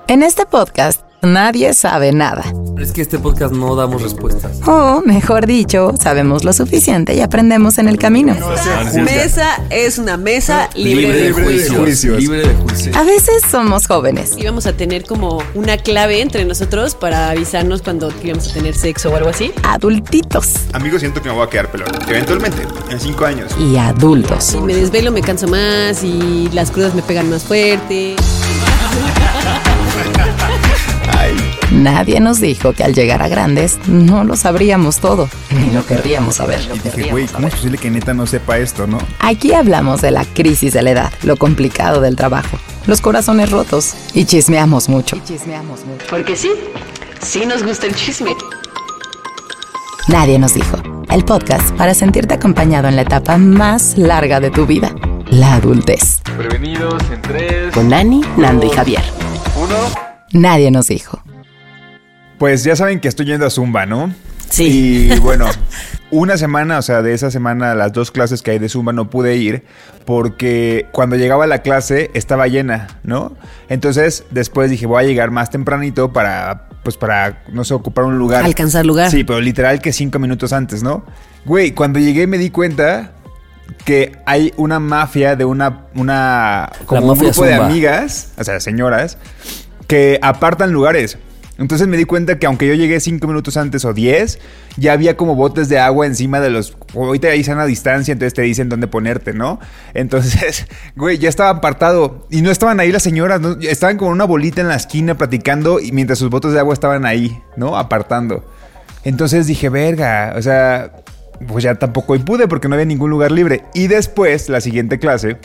En este podcast, nadie sabe nada. Es que este podcast no damos respuestas. O, mejor dicho, sabemos lo suficiente y aprendemos en el camino. Mesa es una mesa libre de juicios. Libre de juicios. A veces somos jóvenes. Y vamos a tener como una clave entre nosotros para avisarnos cuando íbamos a tener sexo o algo así. Adultitos. Amigos, siento que me voy a quedar pelón. Eventualmente, en 5 años. Y adultos. Si me desvelo me canso más y las crudas me pegan más fuerte. Ay. Nadie nos dijo que al llegar a grandes no lo sabríamos todo, ni lo querríamos saber. Y dije, güey, ¿cómo es posible que neta no sepa esto, no? Aquí hablamos de la crisis de la edad, lo complicado del trabajo, los corazones rotos y chismeamos mucho. Porque sí nos gusta el chisme. Nadie nos dijo. El podcast para sentirte acompañado en la etapa más larga de tu vida, la adultez. Prevenidos en 3, Con Ani, Nando y Javier. 1. Nadie nos dijo. Pues ya saben que estoy yendo a Zumba, ¿no? Sí. Y bueno, una semana, o sea, de esa semana, las 2 clases que hay de Zumba no pude ir porque cuando llegaba a la clase estaba llena, ¿no? Entonces, después dije, voy a llegar más tempranito para, no sé, ocupar un lugar. Alcanzar lugar. Sí, pero literal que 5 minutos antes, ¿no? Güey, cuando llegué me di cuenta que hay una mafia de una como un mafia grupo de Zumba. amigas, o sea, señoras, que apartan lugares. Entonces me di cuenta que aunque yo llegué 5 minutos antes o 10, ya había como botes de agua encima de los... Ahorita hay sana distancia, entonces te dicen dónde ponerte, ¿no? Entonces, güey, ya estaba apartado. Y no estaban ahí las señoras, ¿no? Estaban como una bolita en la esquina platicando y mientras sus botes de agua estaban ahí, ¿no? Apartando. Entonces dije, verga, o sea... Pues ya tampoco pude porque no había ningún lugar libre. Y después, la siguiente clase,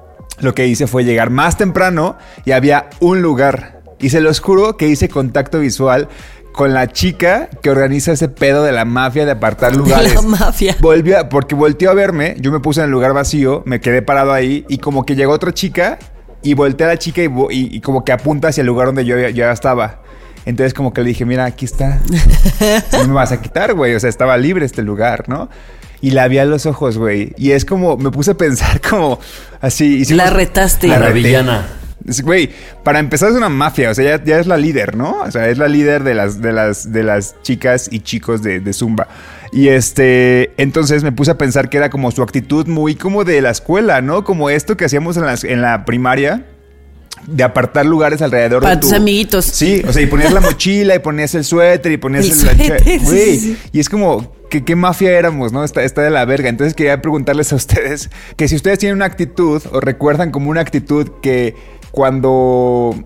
lo que hice fue llegar más temprano y había un lugar. Y se los juro que hice contacto visual con la chica que organiza ese pedo de la mafia de apartar lugares. De la mafia. Porque volteó a verme, yo me puse en el lugar vacío, me quedé parado ahí y como que llegó otra chica y volteé a la chica y como que apunta hacia el lugar donde yo ya estaba. Entonces como que le dije, mira, aquí está. No me vas a quitar, güey. O sea, estaba libre este lugar, ¿no? Y la vi a los ojos, güey. Y es como, me puse a pensar como así. La retaste. La reté. villana. Güey, para empezar es una mafia, o sea, ya es la líder, ¿no? O sea, es la líder de las chicas y chicos de Zumba. Y entonces me puse a pensar que era como su actitud muy como de la escuela, ¿no? Como esto que hacíamos en la primaria. De apartar lugares alrededor Para de tus amiguitos. Sí, o sea, y ponías la mochila y ponías el suéter y ponías El suéter, güey, sí. Y es como que qué mafia éramos, ¿no? Está de la verga. Entonces quería preguntarles a ustedes que si ustedes tienen una actitud o recuerdan como una actitud que cuando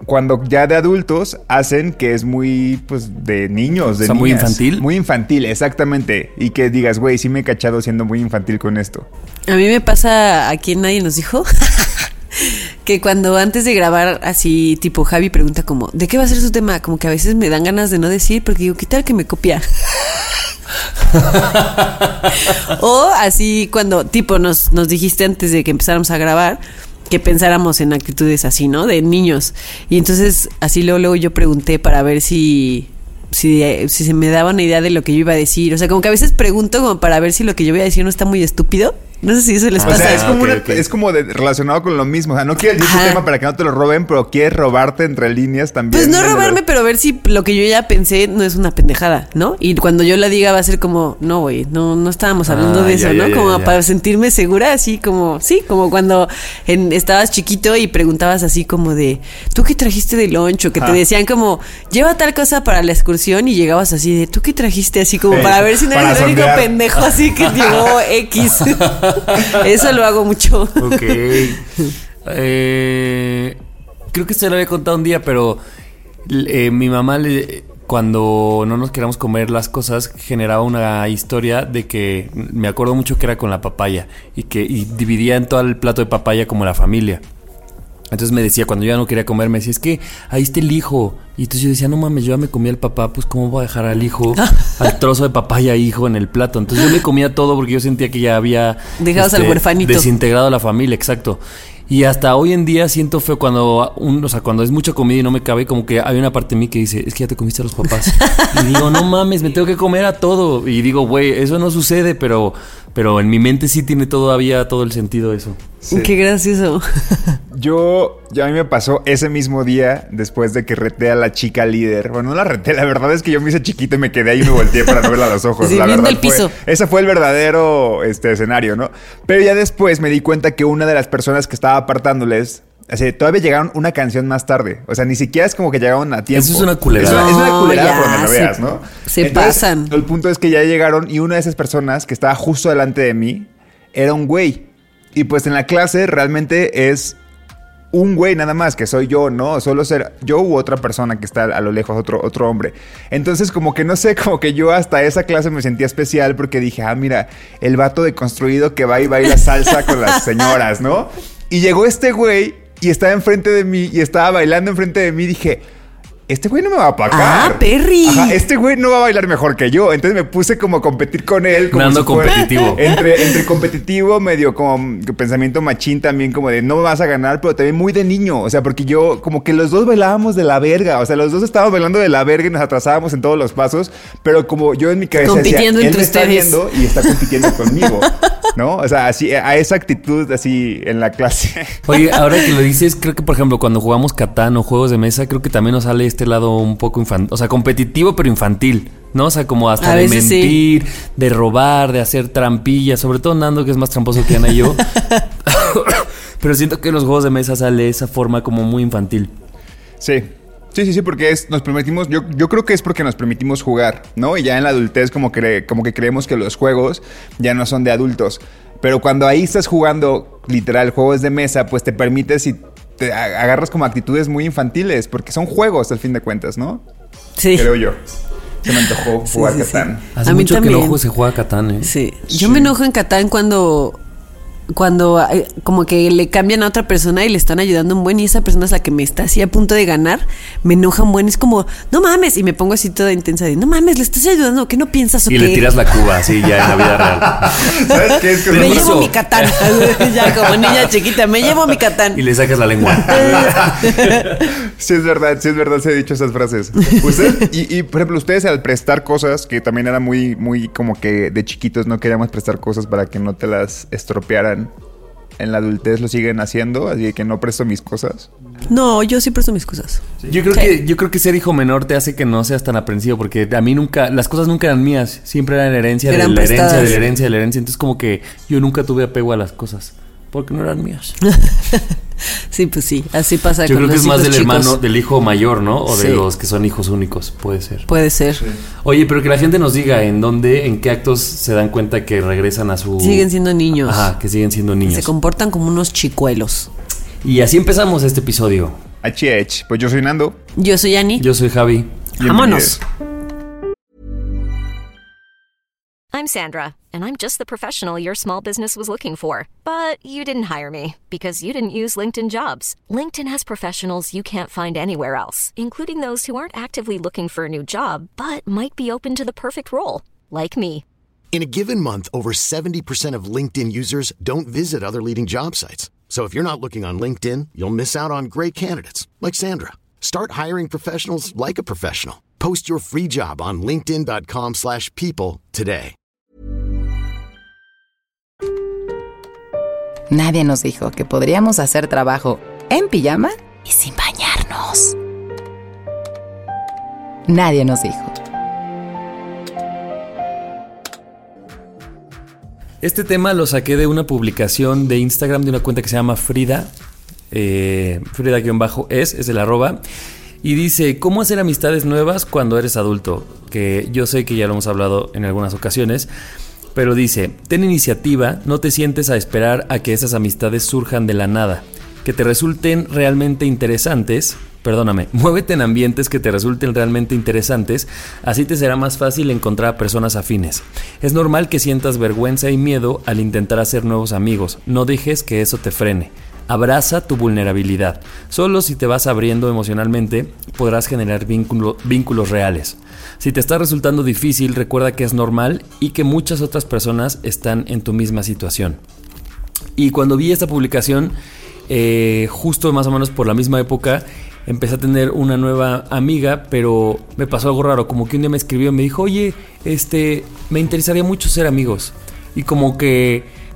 ya de adultos hacen que es muy, pues, de niños, de O sea, niñas. muy infantil. Muy infantil, exactamente. Y que digas, güey, sí me he cachado siendo muy infantil con esto. A mí me pasa, aquí nadie nos dijo, que cuando antes de grabar así, tipo Javi pregunta como, ¿de qué va a ser su tema? Como que a veces me dan ganas de no decir porque digo, ¿qué tal que me copia? O así cuando, tipo, nos dijiste antes de que empezáramos a grabar que pensáramos en actitudes así, ¿no? De niños. Y entonces así luego yo pregunté para ver si se me daba una idea de lo que yo iba a decir. O sea, como que a veces pregunto como para ver si lo que yo voy a decir no está muy estúpido. No sé si eso les O pasa. sea, es como, ok. es como relacionado con lo mismo. O sea, no quieres decir Ajá. tu tema para que no te lo roben, pero quieres robarte entre líneas también. Pues no robarme, pero ver si lo que yo ya pensé no es una pendejada, ¿no? Y cuando yo la diga va a ser como, no, güey, no estábamos hablando de eso, ya, ¿no? ya, Como ya. para sentirme segura, así como, sí, como cuando estabas chiquito y preguntabas así como de, ¿tú qué trajiste de lunch? O que te decían como, lleva tal cosa para la excursión y llegabas así de, ¿tú qué trajiste? Así como para ver si no Para eres el único sondear. pendejo así que llevó X. Eso lo hago mucho. Ok. Creo que se lo había contado un día, pero mi mamá, cuando no nos queríamos comer las cosas, generaba una historia de que me acuerdo mucho que era con la papaya y dividía en todo el plato de papaya como la familia. Entonces me decía, cuando yo ya no quería comer, me decía, es que ahí está el hijo. Y entonces yo decía, no mames, yo ya me comía al papá, pues ¿cómo voy a dejar al hijo, al trozo de papaya hijo en el plato? Entonces yo me comía todo porque yo sentía que ya había... Dejabas al huerfanito. Desintegrado a la familia, exacto. Y hasta hoy en día siento feo cuando cuando es mucha comida y no me cabe, como que hay una parte de mí que dice, es que ya te comiste a los papás. Y digo, no mames, me tengo que comer a todo. Y digo, güey, eso no sucede, pero en mi mente sí tiene todavía todo el sentido eso. Sí. Qué gracioso. Ya a mí me pasó ese mismo día después de que reté a la chica líder. Bueno, no la reté, la verdad es que yo me hice chiquito y me quedé ahí y me volteé para no verla a los ojos. Sí, la viendo verdad el piso. Ese fue el verdadero escenario, ¿no? Pero ya después me di cuenta que una de las personas que estaba apartándoles, o sea, todavía llegaron una canción más tarde. O sea, ni siquiera es como que llegaron a tiempo. Eso es una culerada. Es una culerada No, por donde lo ya, veas, ¿no? se Entonces, pasan. El punto es que ya llegaron y una de esas personas que estaba justo delante de mí era un güey. Y pues en la clase realmente es un güey nada más, que soy yo, ¿no? Solo ser yo u otra persona que está a lo lejos, otro hombre. Entonces como que no sé, como que yo hasta esa clase me sentía especial porque dije, mira, el vato deconstruido que va y baila salsa con las señoras, ¿no? Y llegó este güey y estaba enfrente de mí y estaba bailando enfrente de mí y dije, este güey no me va a apagar. Ah, Perry. Ajá, este güey no va a bailar mejor que yo. Entonces me puse como a competir con él. Como Nando si fuera- competitivo. Entre competitivo, medio como pensamiento machín también, como de no me vas a ganar, pero también muy de niño. O sea, porque yo, como que los dos bailábamos de la verga. O sea, los dos estábamos bailando de la verga y nos atrasábamos en todos los pasos. Pero como yo en mi cabeza Compitiendo decía, él entre me está ustedes. viendo y está compitiendo conmigo. ¿No? O sea, así, a esa actitud así en la clase. Oye, ahora que lo dices, creo que por ejemplo cuando jugamos Catán o juegos de mesa, creo que también nos sale este lado un poco infantil, o sea, competitivo pero infantil, ¿no? O sea, como hasta A de veces sí. mentir, de robar, de hacer trampillas, sobre todo Nando, que es más tramposo que Ana y yo. Pero siento que en los juegos de mesa sale esa forma como muy infantil. Sí. Sí, porque nos permitimos, yo creo que es porque nos permitimos jugar, ¿no? Y ya en la adultez como que creemos que los juegos ya no son de adultos. Pero cuando ahí estás jugando literal juegos de mesa, pues te permites y te agarras como actitudes muy infantiles, porque son juegos al fin de cuentas, ¿no? Sí. Creo yo. Se me antojó jugar sí. Catán. Hace A mí mucho que también. no se juega Catán, ¿eh? Sí. Yo me enojo en Catán cuando como que le cambian a otra persona y le están ayudando un buen y esa persona es la que me está así a punto de ganar, me enoja un buen, es como, no mames, y me pongo así toda intensa de, no mames, le estás ayudando, ¿qué no piensas o Y qué? le tiras la cuba, así ya en la vida real. ¿Sabes qué? Es que Me Lo llevo hizo. mi Catán. Ya como niña chiquita, me llevo mi Catán. Y le sacas la lengua. Sí es verdad, se he dicho esas frases. Ustedes, y por ejemplo, ustedes al prestar cosas, que también era muy, muy como que de chiquitos no queríamos prestar cosas para que no te las estropearan. En la adultez lo siguen haciendo, así que no presto mis cosas. No, yo sí presto mis cosas. Yo creo que ser hijo menor te hace que no seas tan aprensivo, porque a mí nunca, las cosas nunca eran mías, siempre eran herencia, Eran de la herencia, prestadas. de la herencia, de la herencia. Entonces como que yo nunca tuve apego a las cosas, porque no eran mías. Sí, pues sí, así pasa Yo con creo que los es más hijos del chicos. hermano, del hijo mayor, ¿no? O de Sí. los que son hijos únicos, puede ser. Puede ser. Oye, pero que la gente nos diga en qué actos se dan cuenta que regresan a su... Siguen siendo niños. Ajá, que siguen siendo Se niños. comportan como unos chicuelos. Y así empezamos este episodio. HH. Pues yo soy Nando. Yo soy Ani. Yo soy Javi. Vámonos. I'm Sandra, and I'm just the professional your small business was looking for. But you didn't hire me because you didn't use LinkedIn Jobs. LinkedIn has professionals you can't find anywhere else, including those who aren't actively looking for a new job, but might be open to the perfect role, like me. In a given month, over 70% of LinkedIn users don't visit other leading job sites. So if you're not looking on LinkedIn, you'll miss out on great candidates like Sandra. Start hiring professionals like a professional. Post your free job on linkedin.com/people today. Nadie nos dijo que podríamos hacer trabajo en pijama y sin bañarnos. Nadie nos dijo. Este tema lo saqué de una publicación de Instagram de una cuenta que se llama Frida. Frida-es el @. Y dice, ¿cómo hacer amistades nuevas cuando eres adulto? Que yo sé que ya lo hemos hablado en algunas ocasiones. Pero dice, ten iniciativa, no te sientes a esperar a que esas amistades surjan de la nada. Que te resulten realmente interesantes. Muévete en ambientes que te resulten realmente interesantes, así te será más fácil encontrar a personas afines. Es normal que sientas vergüenza y miedo al intentar hacer nuevos amigos, no dejes que eso te frene. Abraza tu vulnerabilidad. Solo si te vas abriendo emocionalmente podrás generar vínculos reales. Si te está resultando difícil, recuerda que es normal y que muchas otras personas están en tu misma situación. Y cuando vi esta publicación, justo más o menos por la misma época, empecé a tener una nueva amiga, pero me pasó algo raro, como que un día me escribió y me dijo, oye, me interesaría mucho ser amigos. Y como que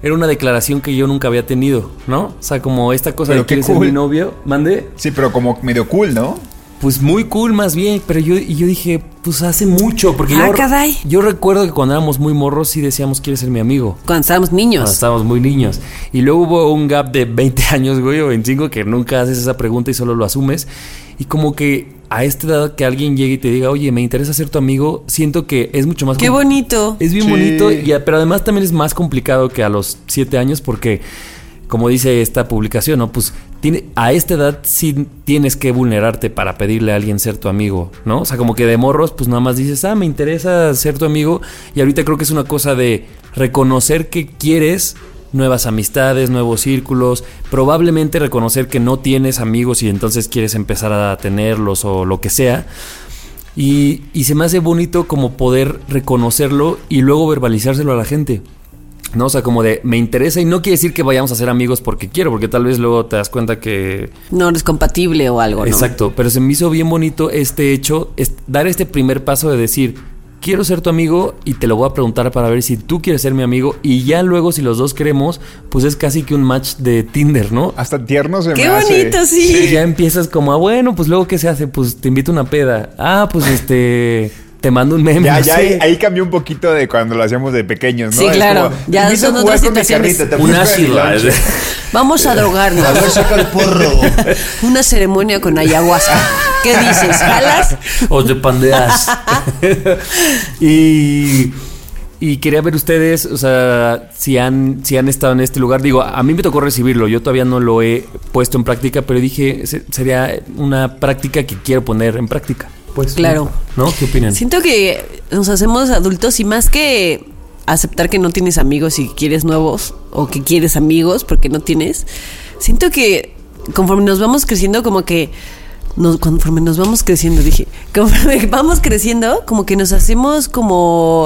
era una declaración que yo nunca había tenido, ¿no? O sea, como esta cosa Pero de que qué ser cool. mi novio. ¿Mande? Sí, pero como medio cool, ¿no? Pues muy cool más bien, pero yo dije, pues hace mucho, porque caray. yo recuerdo que cuando éramos muy morros sí decíamos, ¿quieres ser mi amigo? Cuando estábamos niños. Cuando estábamos muy niños. Y luego hubo un gap de 20 años, güey, o 25, que nunca haces esa pregunta y solo lo asumes. Y como que a esta edad que alguien llegue y te diga, oye, me interesa ser tu amigo, siento que es mucho más... Qué bonito. Es bien Sí. bonito, pero además también es más complicado que a los 7 años porque, como dice esta publicación, ¿no? Pues a esta edad sí tienes que vulnerarte para pedirle a alguien ser tu amigo, ¿no? O sea, como que de morros, pues nada más dices, me interesa ser tu amigo. Y ahorita creo que es una cosa de reconocer que quieres nuevas amistades, nuevos círculos, probablemente reconocer que no tienes amigos y entonces quieres empezar a tenerlos o lo que sea. Y se me hace bonito como poder reconocerlo y luego verbalizárselo a la gente, ¿no? O sea, como de me interesa, y no quiere decir que vayamos a ser amigos porque quiero, porque tal vez luego te das cuenta que... No eres compatible o algo, ¿no? Exacto, pero se me hizo bien bonito este hecho, dar este primer paso de decir, quiero ser tu amigo y te lo voy a preguntar para ver si tú quieres ser mi amigo, y ya luego si los dos queremos, pues es casi que un match de Tinder, ¿no? Hasta tierno se Qué me hace. bonito, sí. Y ya empiezas como, bueno, pues luego ¿qué se hace? Pues te invito a una peda. Pues te mando un meme. Ya, no ya sé. ahí cambió un poquito de cuando lo hacíamos de pequeños, ¿no? Sí, Es claro. como, Ya "Te invito son a jugar otras con mi situaciones. carrito, te Un busco en mi ácido. lonche". Vamos a drogarnos. A ver, saca el porro. Una ceremonia con ayahuasca. ¿Qué dices? ¿Jalas? O te pandeas. Y quería ver ustedes, o sea, si han estado en este lugar. Digo, a mí me tocó recibirlo, yo todavía no lo he puesto en práctica, pero dije, sería una práctica que quiero poner en práctica. Pues, Claro. ¿No? ¿Qué opinan? Siento que nos hacemos adultos y más que aceptar que no tienes amigos y que quieres nuevos o que quieres amigos porque no tienes, siento que conforme nos vamos creciendo conforme vamos creciendo como que nos hacemos como...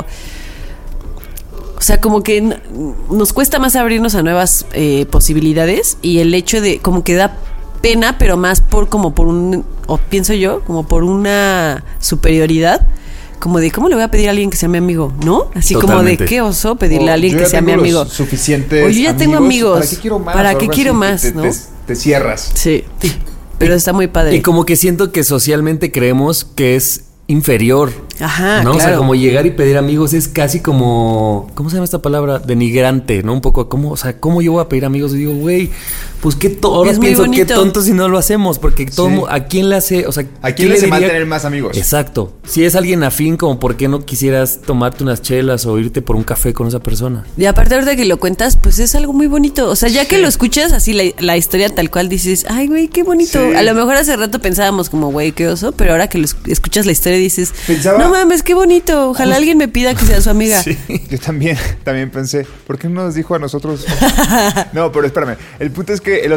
O sea, como que nos cuesta más abrirnos a nuevas posibilidades, y el hecho de como que da pena, pero más por pienso yo, como por una superioridad, como de ¿cómo le voy a pedir a alguien que sea mi amigo? ¿No? Así Totalmente. como de qué oso pedirle a alguien Yo que ya sea mi tengo amigo. los suficientes O yo ya tengo amigos. ¿Para qué quiero más? ¿Para O qué algo quiero así, más, no? Te cierras. Sí. Pero está muy padre. Y como que siento que socialmente creemos que es inferior. Ajá, ¿no? claro. O sea, como llegar y pedir amigos es casi como... ¿Cómo se llama esta palabra? Denigrante, ¿no? Un poco, ¿cómo yo voy a pedir amigos? Y digo, güey, pues ahora Es muy pienso, qué bonito. tonto si no lo hacemos. Porque ¿a quién le hace? O sea, ¿A quién le hace mal diría- tener más amigos? Exacto. Si es alguien afín, como ¿por qué no quisieras tomarte unas chelas o irte por un café con esa persona? Y aparte ahorita que lo cuentas, pues es algo muy bonito. O sea, ya que lo escuchas así la historia tal cual, dices, ay, güey, qué bonito. Sí. A lo mejor hace rato pensábamos como, güey, qué oso, pero ahora que escuchas la historia dices, Pensaba- no mames, qué bonito. Ojalá alguien me pida que sea su amiga. Yo también pensé, ¿por qué no nos dijo a nosotros? No, pero espérame. El punto es que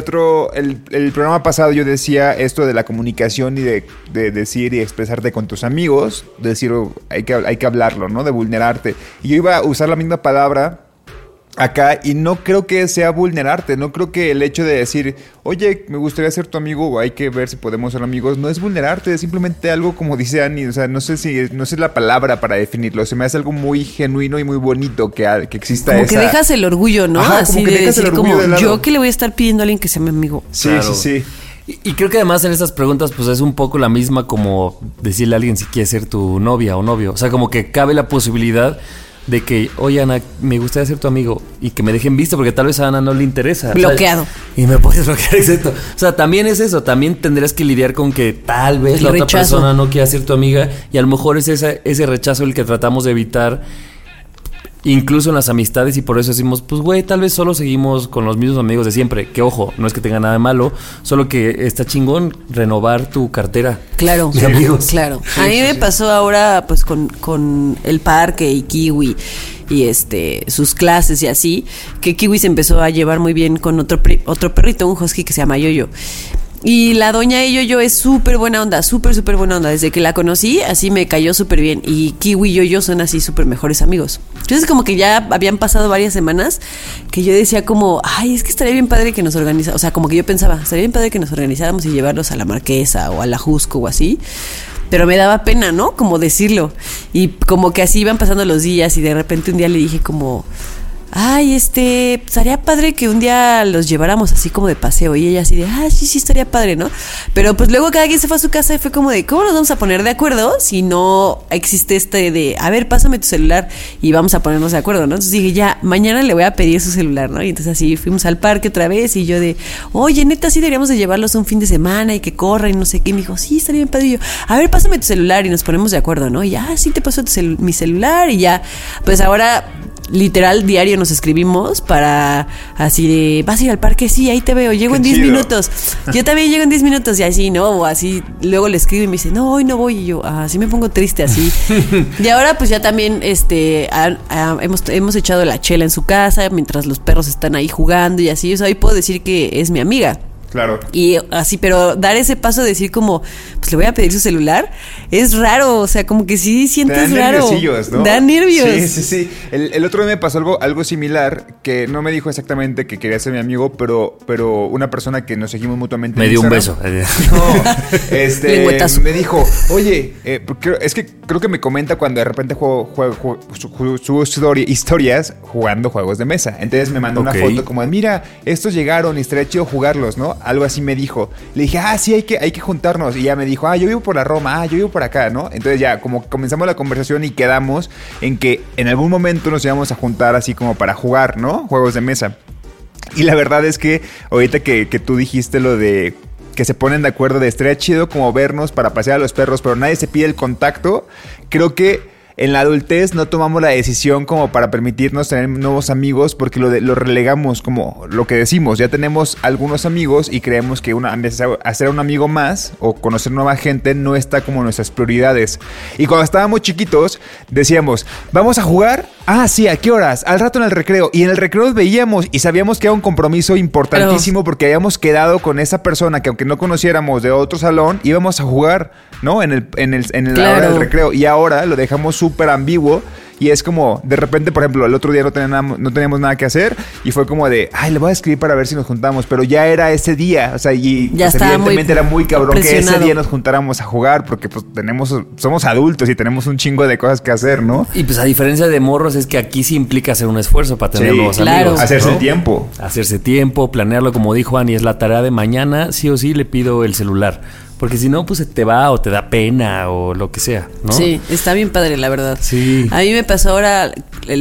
el programa pasado yo decía esto de la comunicación y de decir y expresarte con tus amigos, decir, hay que hablarlo, ¿no? De vulnerarte. Y yo iba a usar la misma palabra acá, y no creo que sea vulnerarte, no creo que el hecho de decir, oye, me gustaría ser tu amigo, o hay que ver si podemos ser amigos, no es vulnerarte, es simplemente algo como dice Ani, o sea, no sé la palabra para definirlo, se me hace algo muy genuino y muy bonito que exista Como esa... que dejas el orgullo, ¿no? Ajá, Así como que de dejas el decir orgullo como, de lado. yo que le voy a estar pidiendo a alguien que sea mi amigo. Sí, Claro. sí. Y creo que además en estas preguntas pues es un poco la misma como decirle a alguien si quiere ser tu novia o novio. O sea, como que cabe la posibilidad de que, oye, Ana, me gustaría ser tu amigo, y que me dejen visto porque tal vez a Ana no le interesa. Bloqueado. O sea, y me puedes bloquear, exacto. O sea, también es eso, también tendrás que lidiar con que tal vez El la otra rechazo. persona no quiera ser tu amiga, y a lo mejor es ese rechazo el que tratamos de evitar. Incluso en las amistades, y por eso decimos, pues güey, tal vez solo seguimos con los mismos amigos de siempre. Que ojo, no es que tenga nada de malo, solo que está chingón renovar tu cartera Claro, de amigos. claro. A mí me pasó ahora pues con el parque y Kiwi y sus clases y así, que Kiwi se empezó a llevar muy bien con otro perrito, un husky que se llama Yoyo. Y la doña Yoyo es súper buena onda, súper buena onda. Desde que la conocí, así me cayó súper bien. Y Kiwi y Yoyo son así súper mejores amigos. Entonces como que ya habían pasado varias semanas que yo decía como, ay, es que estaría bien padre que nos organizáramos. O sea, como que yo pensaba, estaría bien padre que nos organizáramos y llevarlos a la Marquesa o a la Jusco o así. Pero me daba pena, ¿no? Como decirlo. Y como que así iban pasando los días, y de repente un día le dije como... ay, estaría padre que un día los lleváramos así como de paseo. Y ella así de, sí, estaría padre, ¿no? Pero pues luego cada quien se fue a su casa y fue como de, ¿cómo nos vamos a poner de acuerdo si no existe de, a ver, pásame tu celular y vamos a ponernos de acuerdo, ¿no? Entonces dije, ya, mañana le voy a pedir su celular, ¿no? Y entonces así fuimos al parque otra vez y yo de, oye, neta, sí deberíamos de llevarlos un fin de semana y que corran y no sé qué. Y me dijo, sí, estaría bien padre. Y yo, a ver, pásame tu celular y nos ponemos de acuerdo, ¿no? Y ya, sí te paso mi celular y ya, pues ahora literal diario nos escribimos para así de, ¿vas a ir al parque? Sí, ahí te veo, llego en 10 minutos. Yo también llego en 10 minutos y así, ¿no? O así, luego le escribo y me dice, no, hoy no voy. Y yo, así me pongo triste así. Y ahora pues ya también hemos echado la chela en su casa mientras los perros están ahí jugando y así. O sea, hoy puedo decir que es mi amiga. Claro. Y así, pero dar ese paso de decir como, pues le voy a pedir su celular, es raro, o sea, como que sí sientes raro. ¿No? Da nervios. Sí. El otro día me pasó algo similar, que no me dijo exactamente que quería ser mi amigo, pero una persona que nos seguimos mutuamente. Me dio un beso. No, me dijo, oye, es que creo que me comenta cuando de repente subo historias jugando juegos de mesa. Entonces me mandó una foto como de, mira, estos llegaron y estaría chido jugarlos, ¿no? Algo así me dijo. Le dije, sí, hay que juntarnos. Y ya me dijo, yo vivo por la Roma, yo vivo por acá, ¿no? Entonces ya como comenzamos la conversación y quedamos en que en algún momento nos íbamos a juntar así como para jugar, ¿no? Juegos de mesa. Y la verdad es que ahorita que tú dijiste lo de que se ponen de acuerdo de estaría chido como vernos para pasear a los perros, pero nadie se pide el contacto, creo que en la adultez no tomamos la decisión como para permitirnos tener nuevos amigos porque lo relegamos como lo que decimos. Ya tenemos algunos amigos y creemos que hacer un amigo más o conocer nueva gente no está como en nuestras prioridades. Y cuando estábamos chiquitos decíamos, ¿vamos a jugar? Sí, ¿a qué horas? Al rato en el recreo. Y en el recreo veíamos y sabíamos que era un compromiso importantísimo porque habíamos quedado con esa persona que aunque no conociéramos de otro salón, íbamos a jugar, ¿no? En la hora del recreo. Y ahora lo dejamos súper ambiguo y es como, de repente, por ejemplo, el otro día no teníamos nada que hacer y fue como de, le voy a escribir para ver si nos juntamos, pero ya era ese día, o sea, y ya pues, evidentemente era muy cabrón que ese día nos juntáramos a jugar porque pues somos adultos y tenemos un chingo de cosas que hacer, ¿no? Y pues a diferencia de morros es que aquí sí implica hacer un esfuerzo para tener nuevos amigos. Hacerse ¿no? tiempo. Hacerse tiempo, planearlo, como dijo Ani, es la tarea de mañana, sí o sí le pido el celular. Porque si no, pues se te va o te da pena o lo que sea, ¿no? Sí, está bien padre, la verdad. Sí. A mí me pasó ahora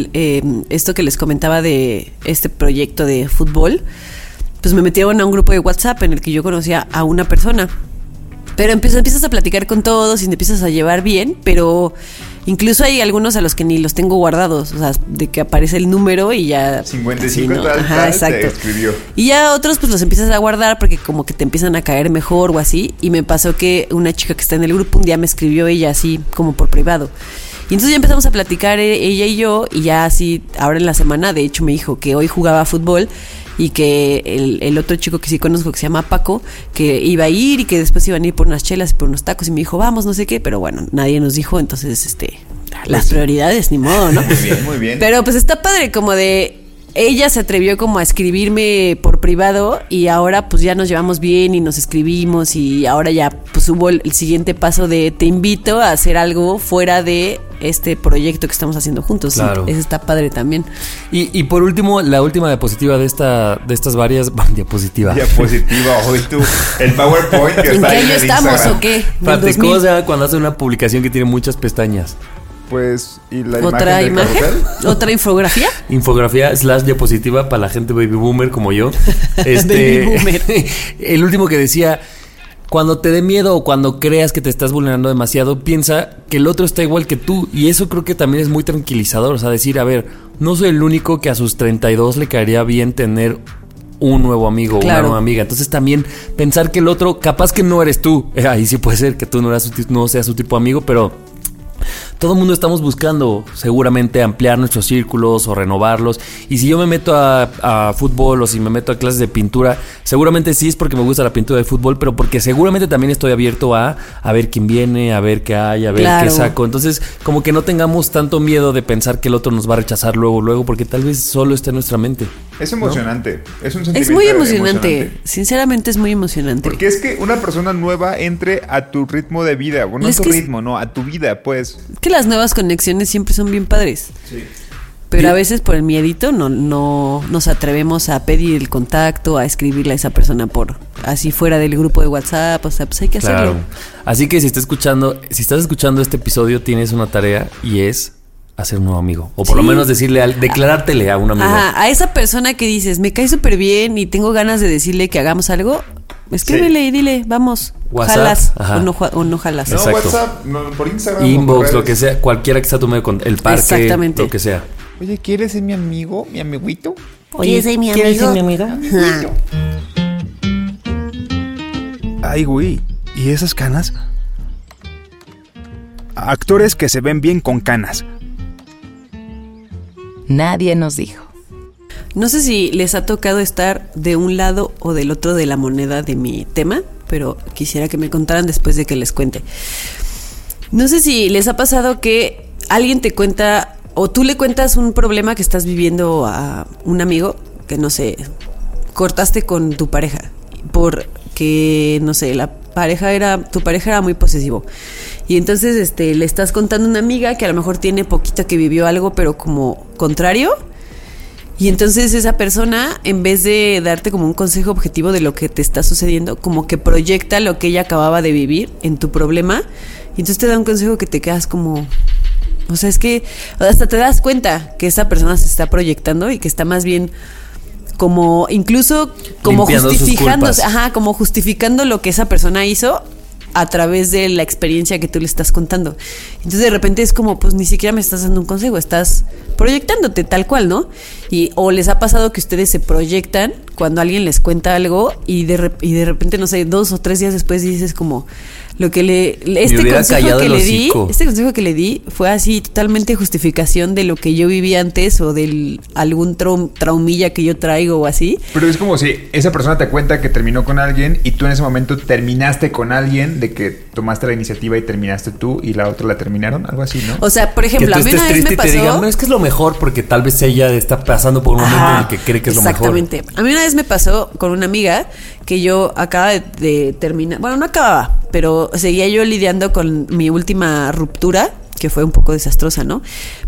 esto que les comentaba de este proyecto de fútbol. Pues me metieron a un grupo de WhatsApp en el que yo conocía a una persona. Pero empiezas a platicar con todos y te empiezas a llevar bien, pero incluso hay algunos a los que ni los tengo guardados, o sea, de que aparece el número y ya 55 ¿no? tal, exacto. te escribió. Y ya otros pues los empiezas a guardar porque como que te empiezan a caer mejor o así. Y me pasó que una chica que está en el grupo un día me escribió ella así como por privado. Y entonces ya empezamos a platicar ella y yo, y ya así, ahora en la semana, de hecho me dijo que hoy jugaba fútbol y que el otro chico que sí conozco, que se llama Paco, que iba a ir y que después iban a ir por unas chelas y por unos tacos, y me dijo, vamos, no sé qué, pero bueno, nadie nos dijo, entonces, las prioridades, ni modo, ¿no? Muy bien, muy bien. Pero pues está padre como de... Ella se atrevió como a escribirme por privado y ahora pues ya nos llevamos bien y nos escribimos y ahora ya pues hubo el siguiente paso de te invito a hacer algo fuera de este proyecto que estamos haciendo juntos. Claro. Eso está padre también. Y por último, la última diapositiva de estas varias... Diapositiva, hoy tú, el PowerPoint que ¿En está qué ahí año en estamos Instagram. o qué? Fíjate, ¿cómo se llama cuando hace una publicación que tiene muchas pestañas? Pues, ¿y la ¿Otra imagen? imagen? ¿Otra infografía? Infografía / diapositiva para la gente baby boomer como yo. Baby boomer. El último que decía, cuando te dé miedo o cuando creas que te estás vulnerando demasiado, piensa que el otro está igual que tú. Y eso creo que también es muy tranquilizador. O sea, decir, a ver, no soy el único que a sus 32 le caería bien tener un nuevo amigo o una nueva amiga. Entonces también pensar que el otro, capaz que no eres tú. Ahí sí puede ser que tú no seas su tipo de amigo, pero... todo el mundo estamos buscando seguramente ampliar nuestros círculos o renovarlos. Y si yo me meto a fútbol o si me meto a clases de pintura, seguramente sí es porque me gusta la pintura de fútbol, pero porque seguramente también estoy abierto a ver quién viene, a ver qué hay, a ver qué saco. Entonces, como que no tengamos tanto miedo de pensar que el otro nos va a rechazar luego, porque tal vez solo está en nuestra mente. Es emocionante, ¿no? Es un sentimiento es muy emocionante. Sinceramente es muy emocionante. Porque es que una persona nueva entre a tu ritmo de vida, bueno, no a tu ritmo, no, a tu vida, pues. Que las nuevas conexiones siempre son bien padres. Sí. Pero a veces por el miedito no nos atrevemos a pedir el contacto, a escribirle a esa persona por así fuera del grupo de WhatsApp. O sea, pues hay que hacerlo. Así que si estás escuchando este episodio, tienes una tarea y es hacer un nuevo amigo. O por lo menos declarártele a un amigo. Ajá, a esa persona que dices, me cae súper bien y tengo ganas de decirle que hagamos algo, escríbele y dile, vamos, WhatsApp, jalas ajá. o no jalas. No, Exacto. WhatsApp, no, por Instagram. Inbox, lo que sea, cualquiera que sea tu medio con el parque, Exactamente. lo que sea. Oye, ¿quieres ser mi amigo? ¿Mi amiguito? Oye, soy mi amigo. Ay, güey. ¿Y esas canas? Actores que se ven bien con canas. Nadie nos dijo. No sé si les ha tocado estar de un lado o del otro de la moneda de mi tema, pero quisiera que me contaran después de que les cuente. No sé si les ha pasado que alguien te cuenta o tú le cuentas un problema que estás viviendo a un amigo, que no sé, cortaste con tu pareja porque, no sé, tu pareja era muy posesivo. Y entonces le estás contando a una amiga que a lo mejor tiene poquito que vivió algo, pero como contrario. Y entonces esa persona, en vez de darte como un consejo objetivo de lo que te está sucediendo, como que proyecta lo que ella acababa de vivir en tu problema. Y entonces te da un consejo que te quedas como... O sea, es que hasta te das cuenta que esa persona se está proyectando y que está más bien como incluso como limpiando justificándose, como justificando lo que esa persona hizo a través de la experiencia que tú le estás contando. Entonces de repente es como, pues ni siquiera me estás dando un consejo, estás proyectándote tal cual, ¿no? O les ha pasado que ustedes se proyectan cuando alguien les cuenta algo y de repente, no sé, 2 o 3 días después dices como lo que este consejo que le di fue así totalmente justificación de lo que yo viví antes o de algún traumilla que yo traigo o así. Pero es como si esa persona te cuenta que terminó con alguien y tú en ese momento terminaste con alguien, de que tomaste la iniciativa y terminaste tú y la otra la terminaron, algo así, ¿no? O sea, por ejemplo, que a mí una vez me pasó... y te digan, no, es que es lo mejor porque tal vez ella está pasando por un momento en el que cree que es lo mejor. Exactamente. A mí una vez me pasó con una amiga que yo acaba de terminar, bueno, no acababa, pero seguía yo lidiando con mi última ruptura, que fue un poco desastrosa, ¿no?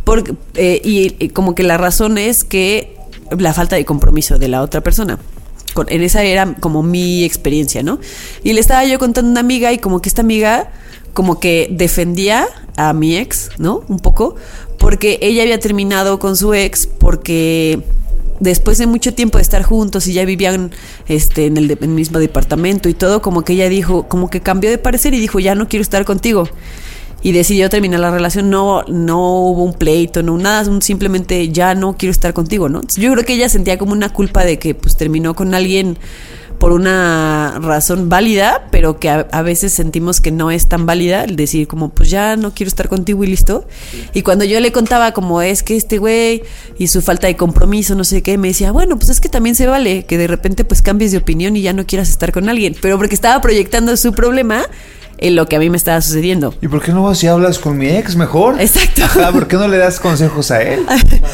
Y como que la razón es que la falta de compromiso de la otra persona. En esa era como mi experiencia, ¿no? Y le estaba yo contando a una amiga y como que esta amiga como que defendía a mi ex, ¿no? Un poco, porque ella había terminado con su ex porque... Después de mucho tiempo de estar juntos y ya vivían en el mismo departamento y todo, como que ella dijo, como que cambió de parecer y dijo, ya no quiero estar contigo. Y decidió terminar la relación. No hubo un pleito, no nada, simplemente ya no quiero estar contigo, ¿no? Entonces, yo creo que ella sentía como una culpa de que pues terminó con alguien por una razón válida, pero que a veces sentimos que no es tan válida, el decir como, pues ya no quiero estar contigo y listo. Y cuando yo le contaba como es que este güey y su falta de compromiso, no sé qué, me decía, bueno, pues es que también se vale que de repente pues cambies de opinión y ya no quieras estar con alguien, pero porque estaba proyectando su problema en lo que a mí me estaba sucediendo. ¿Y por qué no vas y hablas con mi ex mejor? Exacto. Ajá, ¿por qué no le das consejos a él?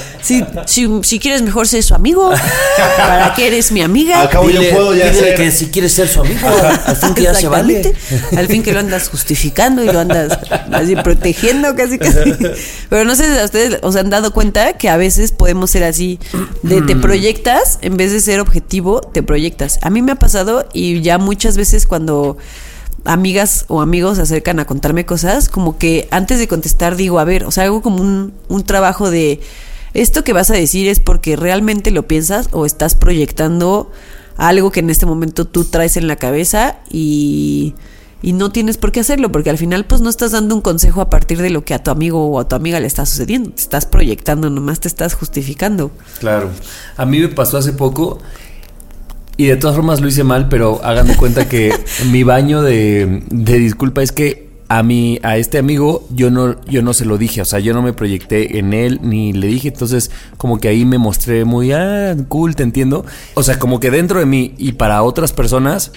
Si quieres mejor ser su amigo, ¿para qué eres mi amiga? Al cabo yo puedo ya ser... que si quieres ser su amigo, al fin que ya se vale. Al fin que lo andas justificando y lo andas así protegiendo casi. Pero no sé si a ustedes os han dado cuenta que a veces podemos ser así, te proyectas, en vez de ser objetivo, te proyectas. A mí me ha pasado y ya muchas veces cuando... amigas o amigos se acercan a contarme cosas, como que antes de contestar digo, a ver, o sea, hago como un trabajo de esto que vas a decir es porque realmente lo piensas o estás proyectando algo que en este momento tú traes en la cabeza y no tienes por qué hacerlo, porque al final pues no estás dando un consejo a partir de lo que a tu amigo o a tu amiga le está sucediendo, te estás proyectando, nomás te estás justificando. Claro, a mí me pasó hace poco. Y de todas formas lo hice mal, pero hagan de cuenta que mi baño de disculpa es que a este amigo yo no se lo dije, o sea, yo no me proyecté en él ni le dije, entonces como que ahí me mostré muy cool, te entiendo. O sea, como que dentro de mí y para otras personas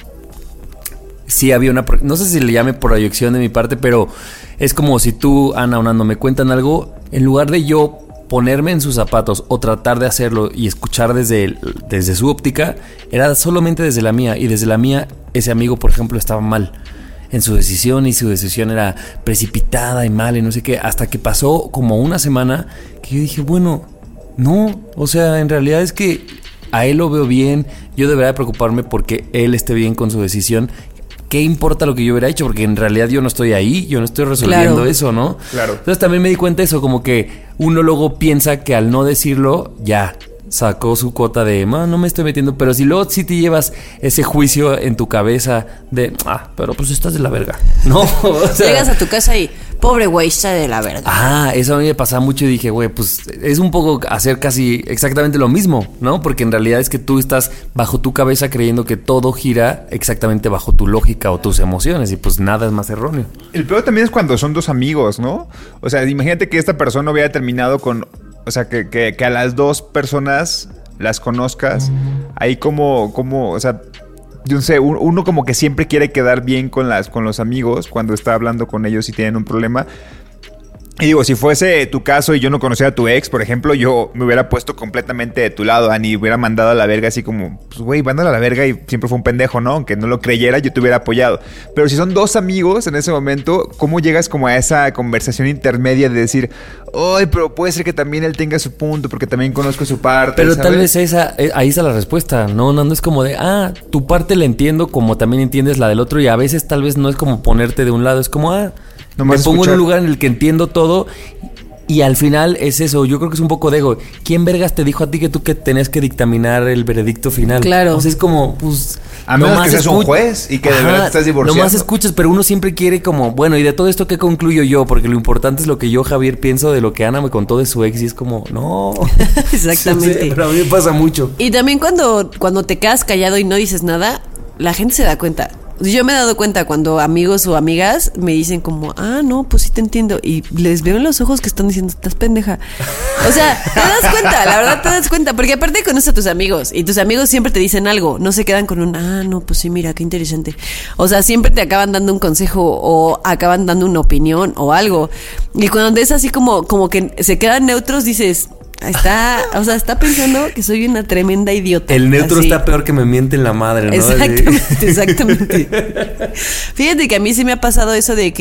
sí había no sé si le llame proyección de mi parte, pero es como si tú, Ana o Nando, me cuentan algo, en lugar de yo ponerme en sus zapatos o tratar de hacerlo y escuchar desde su óptica, era solamente desde la mía. Y desde la mía, ese amigo, por ejemplo, estaba mal en su decisión y su decisión era precipitada y mal y no sé qué. Hasta que pasó como una semana que yo dije, bueno, No, o sea, en realidad es que a él lo veo bien. Yo debería preocuparme porque él esté bien con su decisión. ¿Qué importa lo que yo hubiera hecho? Porque en realidad yo no estoy ahí, yo no estoy resolviendo eso, ¿no? Claro. Entonces también me di cuenta de eso, como que uno luego piensa que al no decirlo, ya sacó su cuota de, no me estoy metiendo. Pero si luego sí te llevas ese juicio en tu cabeza de, pero pues estás de la verga, ¿no? O sea, llegas a tu casa y, pobre güey, está de la verga. Eso a mí me pasaba mucho y dije, güey, pues es un poco hacer casi exactamente lo mismo, ¿no? Porque en realidad es que tú estás bajo tu cabeza creyendo que todo gira exactamente bajo tu lógica o tus emociones y pues nada es más erróneo. El peor también es cuando son dos amigos, ¿no? O sea, imagínate que esta persona hubiera terminado con... O sea, que a las dos personas las conozcas. Ahí como, o sea, yo no sé, uno como que siempre quiere quedar bien con los amigos cuando está hablando con ellos y tienen un problema. Y digo, si fuese tu caso y yo no conocía a tu ex, por ejemplo, yo me hubiera puesto completamente de tu lado, Ani, hubiera mandado a la verga así como, pues güey, mándalo a la verga y siempre fue un pendejo, ¿no? Aunque no lo creyera, yo te hubiera apoyado. Pero si son dos amigos en ese momento, ¿cómo llegas como a esa conversación intermedia de decir, ay, pero puede ser que también él tenga su punto porque también conozco su parte? Pero ¿sabes? tal vez ahí está la respuesta, ¿no? No es como de, tu parte la entiendo como también entiendes la del otro y a veces tal vez no es como ponerte de un lado, es como, me pongo en un lugar en el que entiendo todo y al final es eso. Yo creo que es un poco de ego. ¿Quién vergas te dijo a ti que tú que tenías que dictaminar el veredicto final? Claro. O sea, es como, pues... A menos que seas un juez y que de verdad te estás divorciando. Nomás escuchas, pero uno siempre quiere como, bueno, ¿y de todo esto qué concluyo yo? Porque lo importante es lo que yo, Javier, pienso de lo que Ana me contó de su ex y es como, no. Exactamente. Sí, pero a mí me pasa mucho. Y también cuando te quedas callado y no dices nada, la gente se da cuenta. Yo me he dado cuenta cuando amigos o amigas me dicen como, no, pues sí te entiendo. Y les veo en los ojos que están diciendo, estás pendeja. O sea, te das cuenta, la verdad te das cuenta. Porque aparte conoces a tus amigos y tus amigos siempre te dicen algo. No se quedan con un, no, pues sí, mira, qué interesante. O sea, siempre te acaban dando un consejo o acaban dando una opinión o algo. Y cuando es así como que se quedan neutros, dices... Está pensando que soy una tremenda idiota. El neutro está peor que me mienten la madre, ¿no? Exactamente. Fíjate que a mí sí me ha pasado eso de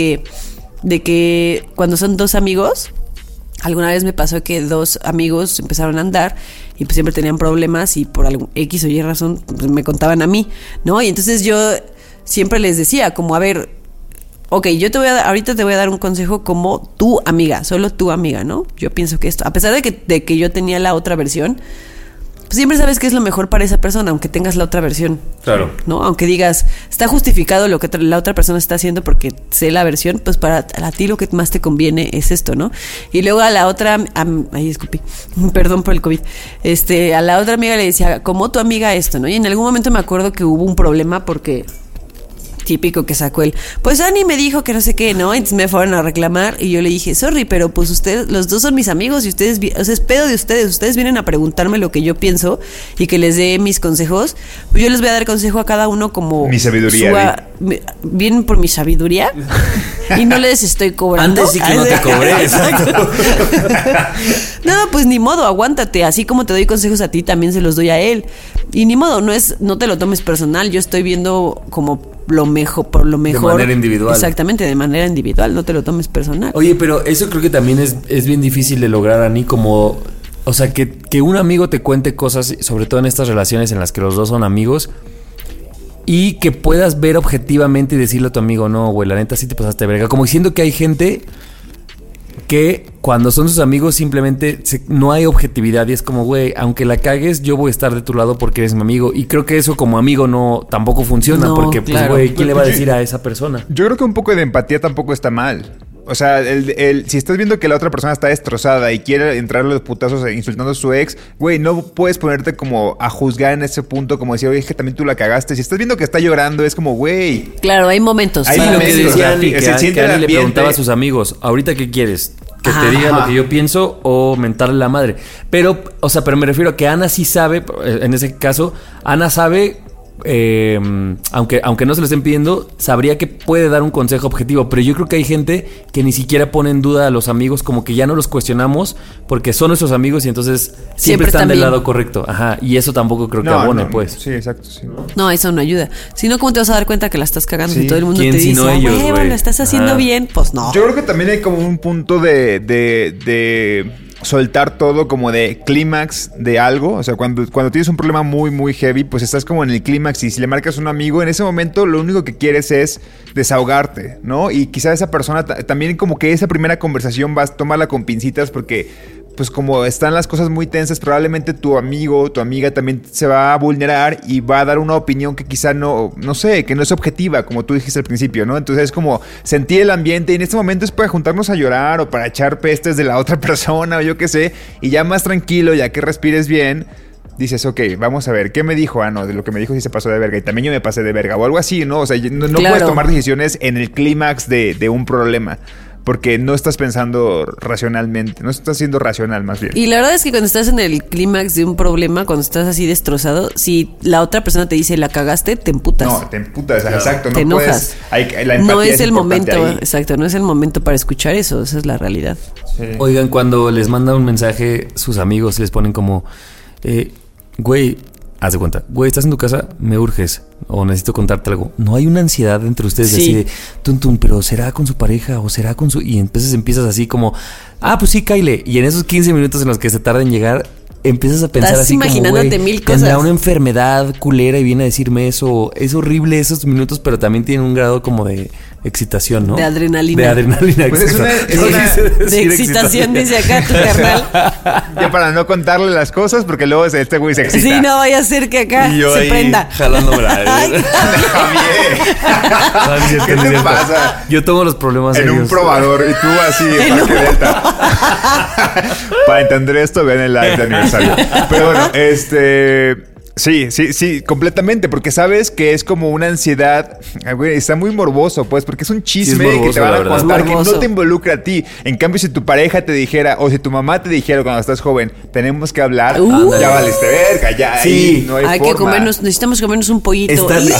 que cuando son dos amigos, alguna vez me pasó que dos amigos empezaron a andar y pues siempre tenían problemas y por algún X o Y razón pues, me contaban a mí, ¿no? Y entonces yo siempre les decía como, a ver, ok, ahorita te voy a dar un consejo como tu amiga, solo tu amiga, ¿no? Yo pienso que esto, a pesar de que yo tenía la otra versión, pues siempre sabes qué es lo mejor para esa persona, aunque tengas la otra versión. Claro. ¿No? Aunque digas, está justificado lo que la otra persona está haciendo porque sé la versión, pues para a ti lo que más te conviene es esto, ¿no? Y luego a la otra, disculpe, perdón por el COVID, a la otra amiga le decía, como tu amiga esto, ¿no? Y en algún momento me acuerdo que hubo un problema porque... típico que sacó él, pues Ani me dijo que no sé qué, ¿no? Entonces me fueron a reclamar y yo le dije, sorry, pero pues ustedes, los dos son mis amigos y ustedes, o sea, es pedo de ustedes vienen a preguntarme lo que yo pienso y que les dé mis consejos, pues yo les voy a dar consejo a cada uno como... Mi sabiduría. Vienen por mi sabiduría y no les estoy cobrando. Antes sí que no te cobré, exacto. No, pues ni modo, aguántate, así como te doy consejos a ti, también se los doy a él. Y ni modo, no te lo tomes personal, yo estoy viendo como lo mejor. De manera individual. Exactamente, de manera individual, no te lo tomes personal. Oye, pero eso creo que también es bien difícil de lograr, Ani, como... O sea, que un amigo te cuente cosas, sobre todo en estas relaciones en las que los dos son amigos, y que puedas ver objetivamente y decirle a tu amigo, no, güey, la neta sí te pasaste de verga. Como diciendo que hay gente que cuando son sus amigos simplemente no hay objetividad y es como, güey, aunque la cagues, yo voy a estar de tu lado porque eres mi amigo. Y creo que eso como amigo tampoco funciona, porque, claro, pues, güey, ¿quién le va a decir a esa persona? Yo creo que un poco de empatía tampoco está mal. O sea, si estás viendo que la otra persona está destrozada y quiere entrarle los putazos insultando a su ex, güey, no puedes ponerte como a juzgar en ese punto, como decir, oye, es que también tú la cagaste. Si estás viendo que está llorando, es como, güey. Claro, hay momentos. Hay Sí, lo que momentos, decía o sea, Ani, que Ani le preguntaba a sus ambiente. amigos, ¿ahorita qué quieres? ¿Que te diga lo que yo pienso o mentarle la madre? Pero me refiero a que Ana sí sabe, en ese caso, Ana sabe... aunque no se lo estén pidiendo, sabría que puede dar un consejo objetivo, pero yo creo que hay gente que ni siquiera pone en duda a los amigos, como que ya no los cuestionamos porque son nuestros amigos y entonces siempre están del lado correcto. Ajá, y eso tampoco creo que abone, pues. Sí, exacto, sí. No, eso no ayuda. Si no, ¿cómo te vas a dar cuenta que la estás cagando? Sí. Y todo el mundo ¿Quién te si dice, no ellos, güey, güey? lo estás haciendo Ajá. bien, pues no. Yo creo que también hay como un punto de soltar todo como de clímax de algo. O sea, cuando tienes un problema muy, muy heavy, pues estás como en el clímax y si le marcas a un amigo, en ese momento lo único que quieres es desahogarte, ¿no? Y quizá esa persona también como que esa primera conversación vas a tomarla con pincitas porque pues como están las cosas muy tensas, probablemente tu amigo o tu amiga también se va a vulnerar y va a dar una opinión que quizá no sé, que no es objetiva, como tú dijiste al principio, ¿no? Entonces es como sentir el ambiente y en este momento es para juntarnos a llorar o para echar pestes de la otra persona o yo qué sé, y ya más tranquilo, ya que respires bien, dices, ok, vamos a ver, ¿qué me dijo? Ah, no, de lo que me dijo sí se pasó de verga y también yo me pasé de verga o algo así, ¿no? O sea, no Claro. puedes tomar decisiones en el clímax de un problema. Porque no estás pensando racionalmente, no estás siendo racional más bien. Y la verdad es que cuando estás en el clímax de un problema, cuando estás así destrozado, si la otra persona te dice la cagaste, te emputas. No, te emputas, exacto. Te no enojas. La empatía No es el importante momento, ahí. exacto, no es el momento para escuchar eso, esa es la realidad. Sí. Oigan, cuando les manda un mensaje sus amigos, les ponen como, güey, haz de cuenta, güey, estás en tu casa, me urges o necesito contarte algo. No hay una ansiedad entre ustedes de Sí. así de, tun, pero ¿será con su pareja o será con su...? Y entonces empiezas así como, pues sí, Kyle. Y en esos 15 minutos en los que se tarda en llegar, empiezas a pensar Estás así como, imaginándote güey, mil tendrá cosas. una enfermedad culera y viene a decirme eso. Es horrible esos minutos, pero también tiene un grado como de excitación, ¿no? De adrenalina. De adrenalina, Pues es exacto. una- De excitación, dice acá tu carnal. Ya para no contarle las cosas, porque luego este güey se excita. Sí, no vaya a ser que acá Y yo se ahí prenda. jalándome la... Javier, No, es cierto, ¿qué no es te cierto. pasa? Yo tomo los problemas En un serios. probador y tú así en Parque Delta. Para entender esto, vean el live de aniversario. Pero bueno, sí, completamente, porque sabes que es como una ansiedad, güey, está muy morboso, pues, porque es un chisme Sí, es morboso, que te van la a verdad. contar que Morboso. no te involucra a ti. En cambio, si tu pareja te dijera, o si tu mamá te dijera cuando estás joven, tenemos que hablar, ya valiste verga, ya Sí. ahí no hay Hay forma. que comernos, necesitamos comernos un pollito.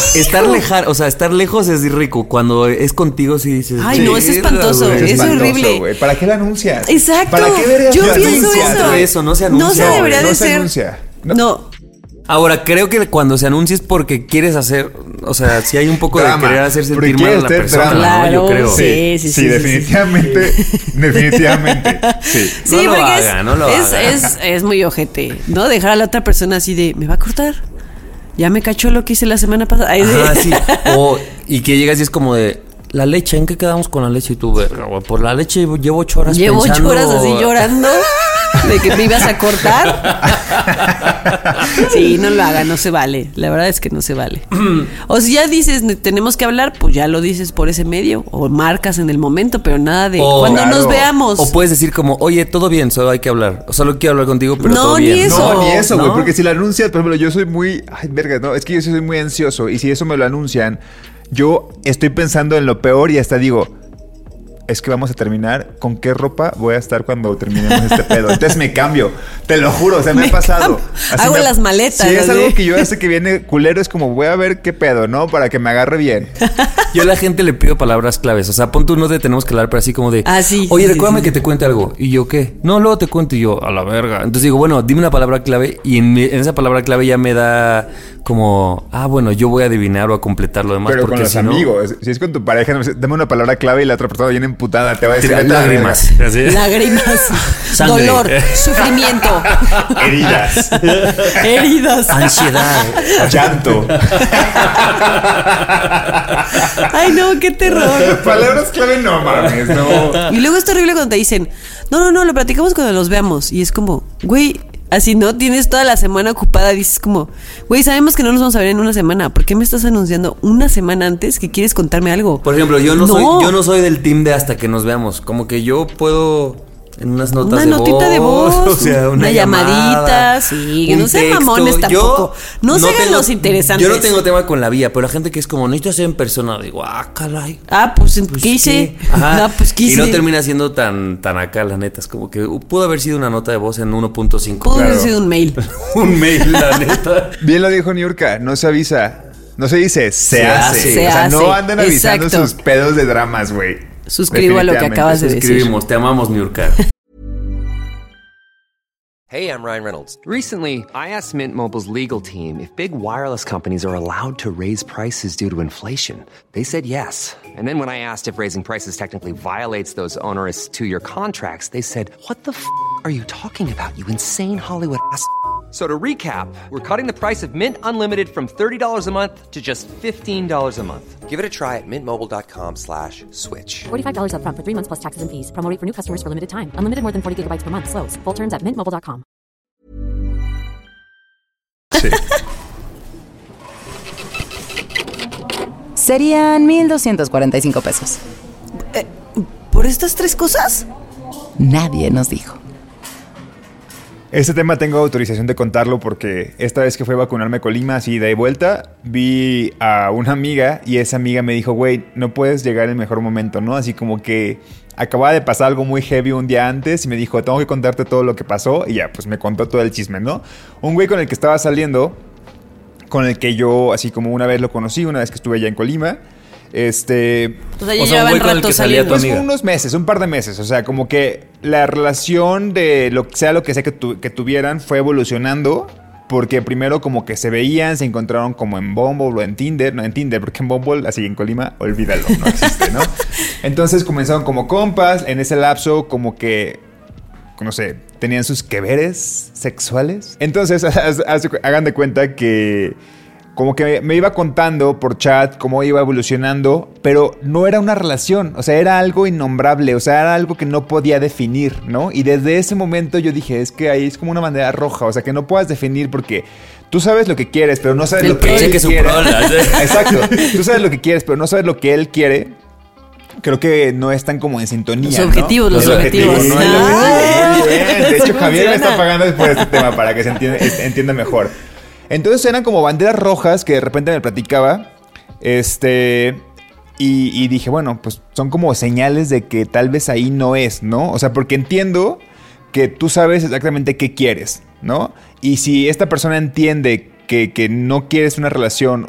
Estar lejos es rico. Cuando es contigo sí dices... Ay, no, es "Verga, espantoso, güey". es espantoso, horrible. güey. ¿Para qué lo anuncias? Exacto. ¿Para qué vergas Yo lo pienso anuncias? eso. Eso no se No anuncia. se debería No de se ser. anuncia. No. Ahora, creo que cuando se anuncia es porque quieres hacer... O sea, si hay un poco Drama. de querer hacer Porque sentir mal a la quieres persona, tener ¿no? drama. Yo creo. Claro, sí. definitivamente. Definitivamente. Sí. Sí, No lo porque haga, no lo haga. es muy ojete, ¿no? Dejar a la otra persona así de, ¿me va a cortar? Ya me cachó lo que hice la semana pasada. Ay, Ajá, sí. Y que llegas y es como de... La leche, ¿en qué quedamos con la leche? Y tú, verga, güey, por la leche llevo 8 horas Llevo pensando... 8 horas así llorando de que me ibas a cortar. Sí, no lo haga, no se vale. La verdad es que no se vale. O si ya dices, tenemos que hablar, pues ya lo dices por ese medio. O marcas en el momento, pero nada de O- cuando claro. nos veamos. O puedes decir como, oye, todo bien, solo hay que hablar. Solo quiero hablar contigo, pero No, todo ni bien. eso. No, ni eso, güey. ¿No? Porque si lo anuncias, por ejemplo, yo soy muy. Ay, verga, no. Es que yo soy muy ansioso. Y si eso me lo anuncian, yo estoy pensando en lo peor y hasta digo. Es que vamos a terminar. ¿Con qué ropa voy a estar cuando terminemos este pedo? Entonces me cambio. Te lo juro, o sea, me ha pasado. Hago las maletas, Si es así. algo que yo hace que viene culero, es como voy a ver qué pedo, ¿no? Para que me agarre bien. Yo a la gente le pido palabras claves. O sea, pon tú, no te tenemos que hablar, pero así como de... Ah, sí, Oye, sí, recuérdame sí, que te cuente algo. ¿Y yo qué? No, luego te cuento y yo, a la verga. Entonces digo, bueno, dime una palabra clave. Y en esa palabra clave ya me da como... bueno, yo voy a adivinar o a completar lo demás. Pero porque con los si no, amigos. Si es con tu pareja, no sé, dame una palabra clave y la otra persona viene emputada. Te va a decir Tira "Vete a la lágrimas. Así. Lágrimas, Sangre. dolor, sufrimiento, verga". Heridas. heridas. Ansiedad. Llanto. Ay, no, qué terror. Palabras clave no mames, no. Y luego es terrible cuando te dicen, no, lo platicamos cuando los veamos. Y es como, güey, así no, tienes toda la semana ocupada. Dices como, güey, sabemos que no nos vamos a ver en una semana. ¿Por qué me estás anunciando una semana antes que quieres contarme algo? Por ejemplo, yo no soy del team de hasta que nos veamos. Como que yo puedo en unas notas Una de notita de voz, o sea, una llamadita, sí, que un no sean texto. mamones tampoco. No se hagan tengo- los interesantes. Yo no tengo tema con la vía, pero la gente que es como, necesito hacer en persona, digo, caray. Pues, Pues, ¿qué hice? Ajá. Pues, ¿qué y no hice? termina siendo tan acá, la neta. Es como que pudo haber sido una nota de voz en 1.5. Pudo haber Claro. sido un mail. Un mail, la neta. Bien lo dijo Niurka, no se avisa. No se dice, se hace. hace. O sea, Se no hace. anden avisando Exacto. sus pedos de dramas, güey. Suscribo a lo que Definitivamente. acabas de decir. Escribimos, te amamos, Niurka. Hey, I'm Ryan Reynolds. Recently, I asked Mint Mobile's legal team if big wireless companies are allowed to raise prices due to inflation. They said yes. And then when I asked if raising prices technically violates those onerous two-year contracts, they said, "What the f*** are you talking about, you insane Hollywood ass?" So to recap, we're cutting the price of Mint Unlimited from $30 a month to just $15 a month. Give it a try at mintmobile.com/switch. $45 up front for 3 months plus taxes and fees. Promo rate for new customers for limited time. Unlimited more than 40 gigabytes per month. Slows full terms at mintmobile.com. Sí. Serían 1,245 pesos. ¿Por estas 3 cosas? Nadie nos dijo. Este tema tengo autorización de contarlo porque esta vez que fui a vacunarme a Colima, así de vuelta, vi a una amiga y esa amiga me dijo, güey, no puedes llegar en el mejor momento, ¿no? Así como que acababa de pasar algo muy heavy un día antes y me dijo, tengo que contarte todo lo que pasó. Y ya, pues me contó todo el chisme, ¿no? Un güey con el que estaba saliendo, con el que yo así como una vez lo conocí, una vez que estuve allá en Colima. O sea, ya O sea, un llevaban güey con el rato que salía saliendo. tu Pues amiga. unos meses, un par de meses. O sea, como que la relación de lo que sea que tuvieran fue evolucionando. Porque primero como que se veían, se encontraron como en Bumble o en Tinder. No en Tinder, porque en Bumble, así en Colima, olvídalo, no existe, ¿no? Entonces comenzaron como compas. En ese lapso como que, no sé, tenían sus queveres sexuales. Entonces hagan de cuenta que como que me iba contando por chat cómo iba evolucionando, pero no era una relación, o sea, era algo innombrable, o sea, era algo que no podía definir, ¿no? Y desde ese momento yo dije, es que ahí es como una bandera roja, o sea, que no puedas definir porque tú sabes lo que quieres, pero no sabes El lo que pro. él Cheque su quiere. prola. Exacto, tú sabes lo que quieres, pero no sabes lo que él quiere. Creo que no están como en sintonía, Los ¿no? objetivos, los objetivos. No el objetivo, muy bien. De hecho, Sí Javier me está funciona. pagando después de este tema para que se entienda mejor. Entonces eran como banderas rojas que de repente me platicaba. Y dije, bueno, pues son como señales de que tal vez ahí no es, ¿no? O sea, porque entiendo que tú sabes exactamente qué quieres, ¿no? Y si esta persona entiende que no quieres una relación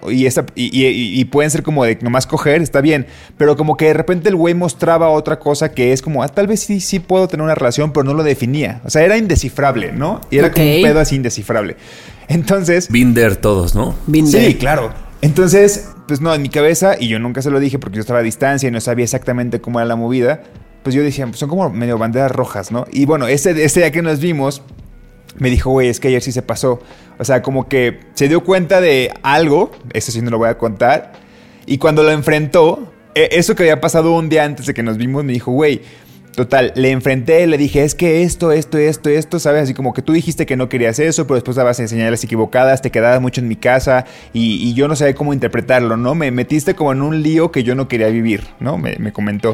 y pueden ser como de nomás coger, está bien. Pero como que de repente el güey mostraba otra cosa que es como, tal vez sí puedo tener una relación, pero no lo definía. O sea, era indescifrable, ¿no? Y era como un Ok. pedo así indescifrable. Entonces... Binder todos, ¿no? Binder. Sí, claro. Entonces, pues no, en mi cabeza, y yo nunca se lo dije porque yo estaba a distancia y no sabía exactamente cómo era la movida, pues yo decía, pues son como medio banderas rojas, ¿no? Y bueno, ese día que nos vimos, me dijo, güey, es que ayer sí se pasó. O sea, como que se dio cuenta de algo, eso sí no lo voy a contar, y cuando lo enfrentó, eso que había pasado un día antes de que nos vimos, me dijo, güey, total, le enfrenté, le dije, es que esto, ¿sabes? Así como que tú dijiste que no querías eso, pero después dabas señales equivocadas, te quedabas mucho en mi casa y yo no sabía cómo interpretarlo, ¿no? Me metiste como en un lío que yo no quería vivir, ¿no? Me comentó.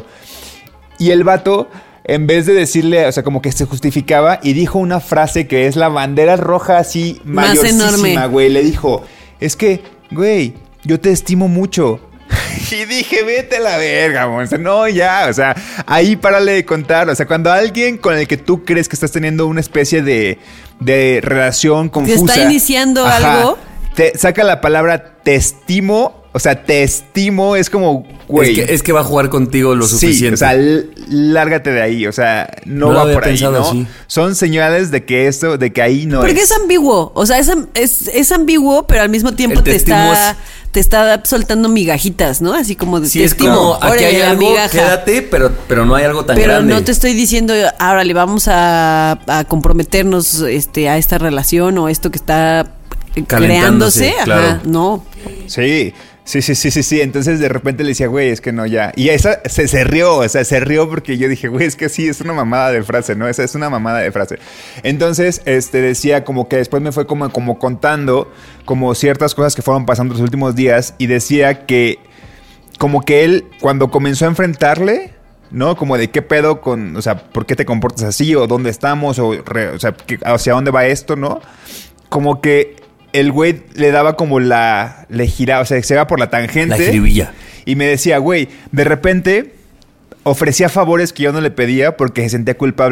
Y el vato, en vez de decirle, o sea, como que se justificaba y dijo una frase que es la bandera roja así Más mayorísima, enorme. güey. Le dijo, es que, güey, yo te estimo mucho. Y dije, vete a la verga, monster. No, ya, o sea, ahí párale de contar. O sea, cuando alguien con el que tú crees que estás teniendo una especie de relación confusa, está iniciando algo, te saca la palabra te estimo. O sea, te estimo, es como, güey. Es que va a jugar contigo lo suficiente. Sí, o sea, lárgate de ahí. O sea, no No lo va había por ahí, pensado ¿no? así. Son señales de que que ahí no Porque es ambiguo. O sea, es ambiguo, pero al mismo tiempo El te testimo te está soltando migajitas, ¿no? Así como de Sí, es testimo. como, aquí Órale, hay la algo, migaja. quédate, pero no hay algo tan Pero grande. no te estoy diciendo, órale, vamos a comprometernos a esta relación o esto que está Calentándose, creándose. claro. Ajá, no. Sí. Entonces de repente le decía, güey, es que no, ya. Y esa se rió, o sea, se rió porque yo dije, güey, es que sí, es una mamada de frase, ¿no? Esa es una mamada de frase. Entonces, decía como que después me fue como contando como ciertas cosas que fueron pasando los últimos días y decía que como que él, cuando comenzó a enfrentarle, ¿no? Como de qué pedo con, o sea, ¿por qué te comportas así? O dónde estamos, o sea, hacia dónde va esto, ¿no? Como que el güey le daba como le giraba, o sea, se iba por la tangente. La jiribilla. Y me decía, güey, de repente ofrecía favores que yo no le pedía porque se sentía culpable.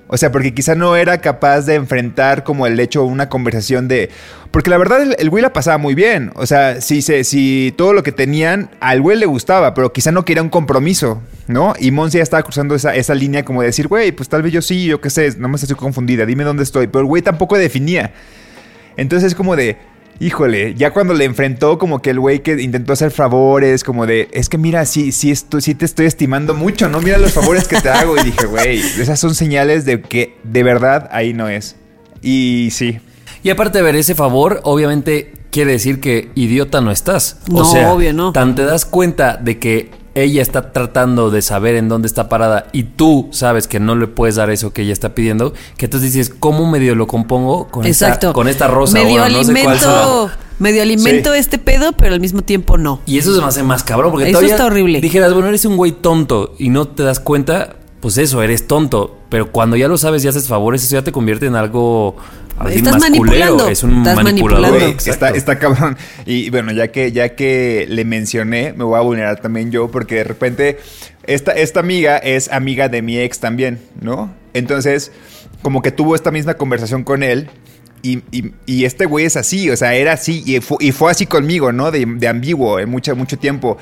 O sea, porque quizá no era capaz de enfrentar como el hecho una conversación de... Porque la verdad el güey la pasaba muy bien. O sea, si todo lo que tenían al güey le gustaba, pero quizá no quería un compromiso, ¿no? Y Monse ya estaba cruzando esa línea como de decir, güey, pues tal vez yo sí, yo qué sé, no me estoy confundida, dime dónde estoy. Pero el güey tampoco definía. Entonces es como de... Híjole, ya cuando le enfrentó como que el güey que intentó hacer favores, como de, es que mira, sí te estoy estimando mucho, ¿no? Mira los favores que te hago. Y dije, güey, esas son señales de que de verdad ahí no es. Y sí. Y aparte de ver ese favor, obviamente quiere decir que idiota no estás. No, o sea, obvio no. Tan te das cuenta de que ella está tratando de saber en dónde está parada y tú sabes que no le puedes dar eso que ella está pidiendo, que entonces dices, ¿cómo medio lo compongo con esta rosa? Medio ahora, medio alimento este pedo, pero al mismo tiempo no. Y eso se me hace más cabrón, porque eso está horrible. Dijeras, bueno, eres un güey tonto y no te das cuenta, pues eso, eres tonto. Pero cuando ya lo sabes y haces favores, eso ya te convierte en algo... Estás manipulando. Es un manipulador. Está cabrón. Y bueno, ya que le mencioné, me voy a vulnerar también yo, porque de repente esta amiga es amiga de mi ex también, ¿no? Entonces, como que tuvo esta misma conversación con él. Y este güey es así, o sea, era así. Y fue así conmigo, ¿no? De ambiguo en mucho mucho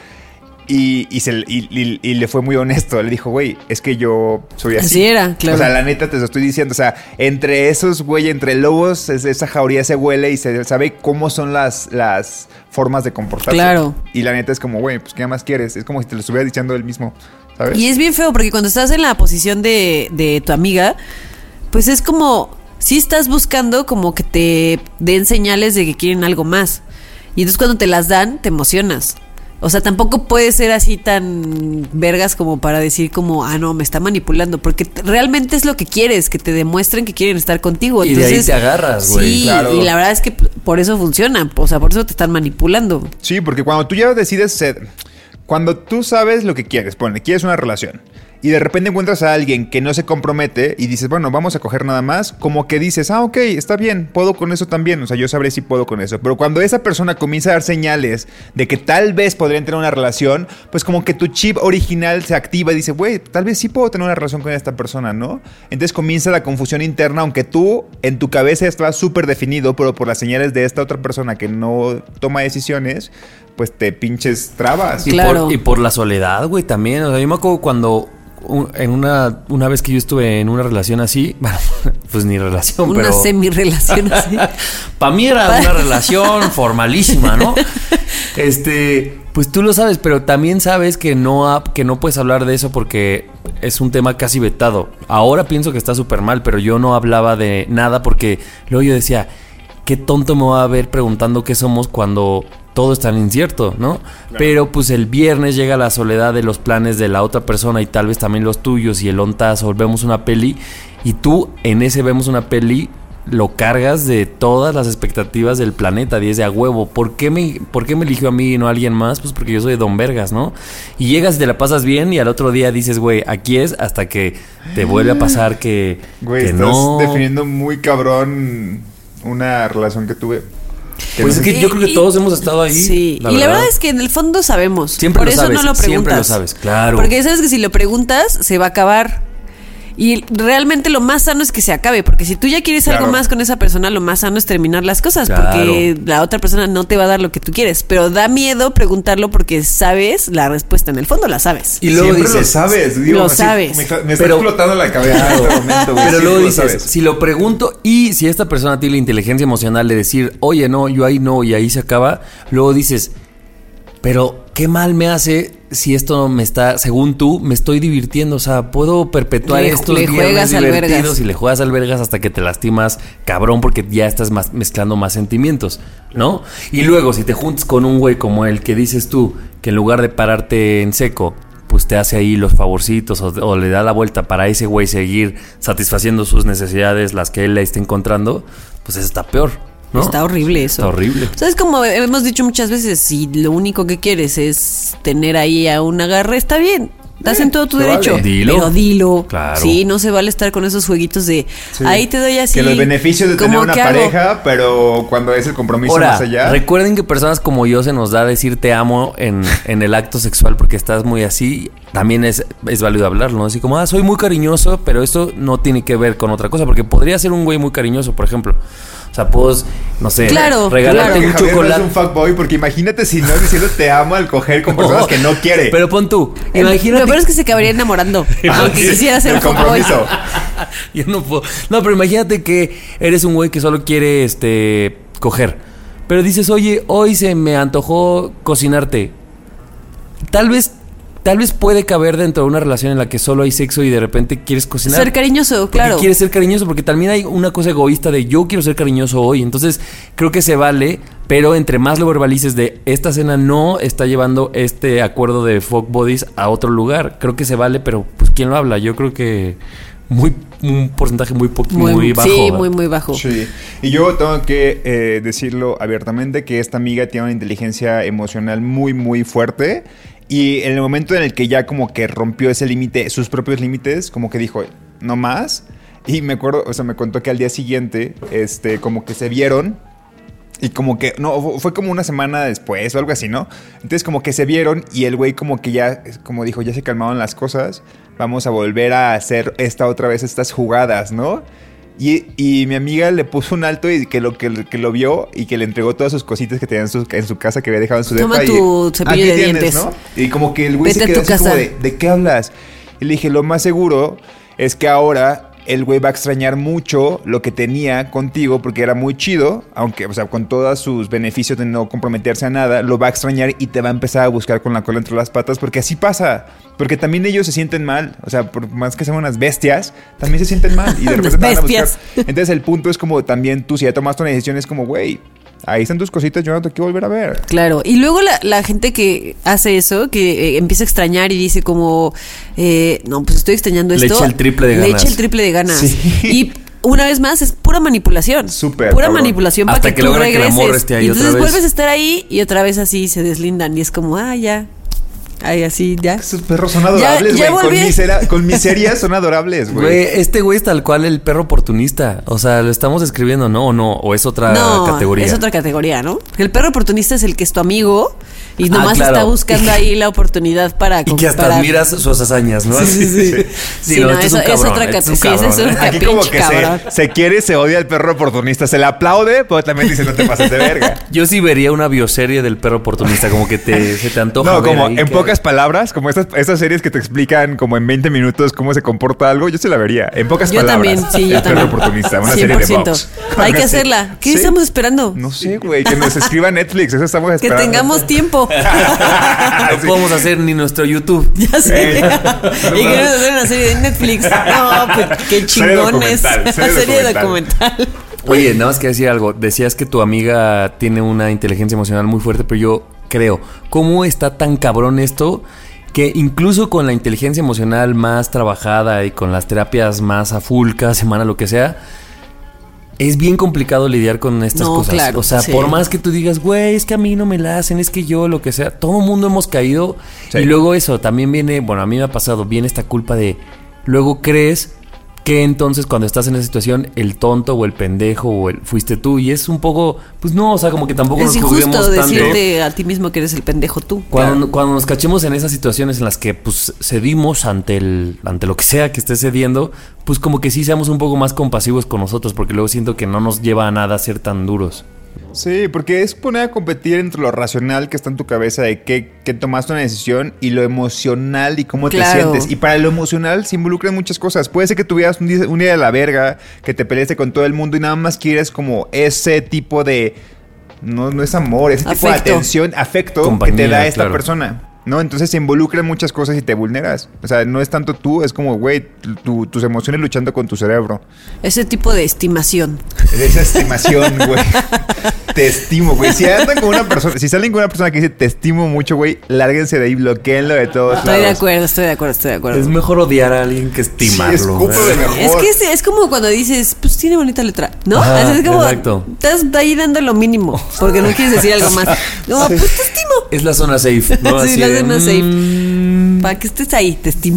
y le fue muy honesto. Le dijo, güey, es que yo soy así. Así era, claro. O sea, la neta te lo estoy diciendo. O sea, entre esos, güey, entre lobos, esa jauría se huele y se sabe cómo son las formas de comportarse. Claro. Y la neta es como, güey, pues ¿qué más quieres? Es como si te lo estuviera diciendo él mismo, ¿sabes? Y es bien feo porque cuando estás en la posición de tu amiga, pues es como... Sí estás buscando como que te den señales de que quieren algo más. Y entonces cuando te las dan, te emocionas. O sea, tampoco puede ser así tan vergas como para decir como, no, me está manipulando. Porque realmente es lo que quieres, que te demuestren que quieren estar contigo. Y entonces, de ahí te agarras, güey. Sí, claro. Y la verdad es que por eso funciona. O sea, por eso te están manipulando. Sí, porque cuando tú ya decides ser... Cuando tú sabes lo que quieres, quieres una relación... Y de repente encuentras a alguien que no se compromete y dices, bueno, vamos a coger nada más. Como que dices, ok, está bien, puedo con eso también. O sea, yo sabré si puedo con eso. Pero cuando esa persona comienza a dar señales de que tal vez podrían tener una relación, pues como que tu chip original se activa y dice, güey, tal vez sí puedo tener una relación con esta persona, ¿no? Entonces comienza la confusión interna, aunque tú en tu cabeza estás súper definido, pero por las señales de esta otra persona que no toma decisiones, pues te pinches trabas. Claro. Y por la soledad, güey, también. O sea, yo me acuerdo cuando... En una vez que yo estuve en una relación así, bueno, pues ni relación, pero... Una semi-relación así. Para mí era una relación formalísima, ¿no? Pues tú lo sabes, pero también sabes que no puedes hablar de eso porque es un tema casi vetado. Ahora pienso que está súper mal, pero yo no hablaba de nada porque luego yo decía, qué tonto me va a ver preguntando qué somos cuando... todo es tan incierto, ¿no? Claro. Pero pues el viernes llega la soledad de los planes de la otra persona y tal vez también los tuyos y el ontazo, vemos una peli y tú en ese vemos una peli lo cargas de todas las expectativas del planeta, 10 de a huevo. ¿Por qué me eligió a mí y no a alguien más? Pues porque yo soy Don Vergas, ¿no? Y llegas y te la pasas bien y al otro día dices, güey, aquí es, hasta que te vuelve a pasar que, güey, que estás no... definiendo muy cabrón una relación que tuve. Pues es que yo creo que todos hemos estado ahí. Sí, y la verdad es que en el fondo sabemos. Siempre por lo eso sabes, no lo preguntas. Siempre lo sabes, claro. Porque sabes que si lo preguntas, se va a acabar. Y realmente lo más sano es que se acabe. Porque si tú ya quieres algo más con esa persona, lo más sano es terminar las cosas. Claro. Porque la otra persona no te va a dar lo que tú quieres. Pero da miedo preguntarlo porque sabes la respuesta. En el fondo la sabes. Y luego siempre dices, lo sabes. Digo, lo sabes. Me está explotando la cabeza en este momento. Pero luego dices, si lo pregunto y si esta persona tiene la inteligencia emocional de decir, oye, no, yo ahí no, y ahí se acaba. Luego dices, pero qué mal me hace si esto me está, según tú, me estoy divirtiendo. O sea, puedo perpetuar estos viernes divertidos y le juegas al vergas hasta que te lastimas, cabrón, porque ya estás mezclando más sentimientos, ¿no? Y luego, si te juntas con un güey como el que dices tú, que en lugar de pararte en seco, pues te hace ahí los favorcitos o le da la vuelta para ese güey seguir satisfaciendo sus necesidades, las que él le esté encontrando, pues eso está peor, ¿no? Está horrible eso. Está horrible. ¿Sabes? Como hemos dicho muchas veces, si lo único que quieres es tener ahí a un agarre, está bien. Estás en todo tu derecho. Vale. Dilo. Pero dilo. Claro. Sí, no se vale estar con esos jueguitos de ahí te doy así. Que los beneficios de tener una pareja, pero cuando es el compromiso ahora, más allá. Recuerden que personas como yo se nos da decir te amo en el acto sexual porque estás muy así. también es válido hablarlo, ¿no? Así como, soy muy cariñoso, pero esto no tiene que ver con otra cosa, porque podría ser un güey muy cariñoso, por ejemplo. O sea, puedo, no sé, regalarte un chocolate. No es un fuckboy, porque imagínate si no diciendo te amo al coger con personas que no quiere. Pero pon tú, imagínate. Lo peor es que se acabaría enamorando, aunque quisiera ser un fuckboy. Yo no puedo. No, pero imagínate que eres un güey que solo quiere coger. Pero dices, oye, hoy se me antojó cocinarte. Tal vez puede caber dentro de una relación en la que solo hay sexo y de repente quieres cocinar. Ser cariñoso, claro. Quieres ser cariñoso, porque también hay una cosa egoísta de yo quiero ser cariñoso hoy. Entonces, creo que se vale, pero entre más lo verbalices de esta cena no está llevando este acuerdo de fuck buddies a otro lugar. Creo que se vale, pero pues ¿quién lo habla? Yo creo que un porcentaje muy bajo. Sí, muy bajo. Sí. Y yo tengo que decirlo abiertamente que esta amiga tiene una inteligencia emocional muy, muy fuerte. Y en el momento en el que ya como que rompió ese límite, sus propios límites, como que dijo, no más. Y me acuerdo, o sea, me contó que al día siguiente, como que se vieron. Y como que, no, fue como una semana después o algo así, ¿no? Entonces como que se vieron y el güey como que ya, como dijo, ya se calmaron las cosas. Vamos a volver a hacer otra vez estas jugadas, ¿no? Y mi amiga le puso un alto y que lo vio y que le entregó todas sus cositas que tenía en su casa que había dejado en su depa. Toma tu cepillo de dientes, ¿no? Y como que el güey Vete se quedó a tu así casa. como ¿de qué hablas? Y le dije, lo más seguro es que ahora el güey va a extrañar mucho lo que tenía contigo porque era muy chido, aunque, o sea, con todos sus beneficios de no comprometerse a nada, lo va a extrañar y te va a empezar a buscar con la cola entre las patas, porque así pasa. Porque también ellos se sienten mal, o sea, por más que sean unas bestias, también se sienten mal y de repente te van a buscar. Entonces el punto es como también tú, si ya tomaste una decisión, es como, güey, ahí están tus cositas, yo no te quiero volver a ver. Claro, y luego la gente que hace eso, que empieza a extrañar y dice como, no, pues estoy extrañando esto. Le echa el triple de ganas. Sí. Y una vez más es pura manipulación. Súper. Pura cabrón. manipulación para Hasta que que tú logran que la regreses. morra esté ahí y entonces otra vez. vuelves a estar ahí y otra vez así se deslindan y es como, ya. Ay, así, ya. Esos perros son adorables, Ya güey. volví. Con miseria son adorables, güey. Güey, este güey es tal cual el perro oportunista. O sea, lo estamos escribiendo, ¿no? O es otra categoría. Es otra categoría, ¿no? El perro oportunista es el que es tu amigo y nomás claro. está buscando ahí la oportunidad para... Y que hasta admiras sus hazañas, ¿no? Sí. Sí, no, eso este es otra categoría. Sí, ese es un Aquí como que se quiere, se odia al perro oportunista. Se le aplaude, pero también dice, no te pases de verga. Yo sí vería una bioserie del perro oportunista, como que se te antoja. No, ver como ahí en pocas palabras, como estas series que te explican como en 20 minutos cómo se comporta algo, yo se la vería. En pocas palabras. Yo también, sí, yo el también. perro oportunista, una serie de Vox. Hay que hacerla. ¿Qué ¿Sí? estamos esperando? No sé, güey, que nos escriba Netflix, eso estamos Que esperando. tengamos tiempo. No podemos hacer ni nuestro YouTube. Ya sé. Y queremos hacer una serie de Netflix. No, pues qué chingones. Serie documental. Oye, nada más que decir algo. Decías que tu amiga tiene una inteligencia emocional muy fuerte, pero yo creo, ¿cómo está tan cabrón esto? Que incluso con la inteligencia emocional más trabajada y con las terapias más a full cada semana, lo que sea, es bien complicado lidiar con estas cosas. Claro, o sea, sí. por más que tú digas, güey, es que a mí no me la hacen, es que yo, lo que sea, todo el mundo hemos caído. Sí. Y luego eso, también viene, bueno, a mí me ha pasado, viene esta culpa de, luego crees que entonces cuando estás en esa situación, el tonto o el pendejo o fuiste tú. Y es un poco, pues no, o sea, como que tampoco es nos juzguemos tanto. Es injusto decirte a ti mismo que eres el pendejo tú. Cuando nos cachemos en esas situaciones en las que pues cedimos ante lo que sea que esté cediendo, pues como que sí seamos un poco más compasivos con nosotros, porque luego siento que no nos lleva a nada ser tan duros. Sí, porque es poner a competir entre lo racional que está en tu cabeza de que tomaste una decisión y lo emocional y cómo te sientes. Y para lo emocional se involucran muchas cosas. Puede ser que tuvieras un día de la verga, que te peleaste con todo el mundo y nada más quieres como ese tipo de... No es amor, ese tipo de atención, afecto compañía, que te da esta persona. ¿No? Entonces se involucran muchas cosas y te vulneras. O sea, no es tanto tú, es como, güey, tus emociones luchando con tu cerebro. Ese tipo de estimación. Esa estimación, güey. Te estimo, güey. Si andan con una persona, si salen con una persona que dice te estimo mucho, güey, lárguense de ahí, bloqueenlo de todos lados. Estoy de acuerdo. Es mejor odiar a alguien que estimarlo. Sí, mejor. Es que es como cuando dices, pues tiene bonita letra, ¿no? Ajá, es como, exacto. Estás ahí dando lo mínimo, porque no quieres decir algo más. No, pues te estimo. Es la zona safe, ¿no? Sí, así la zona safe. Para que estés ahí, te estimo.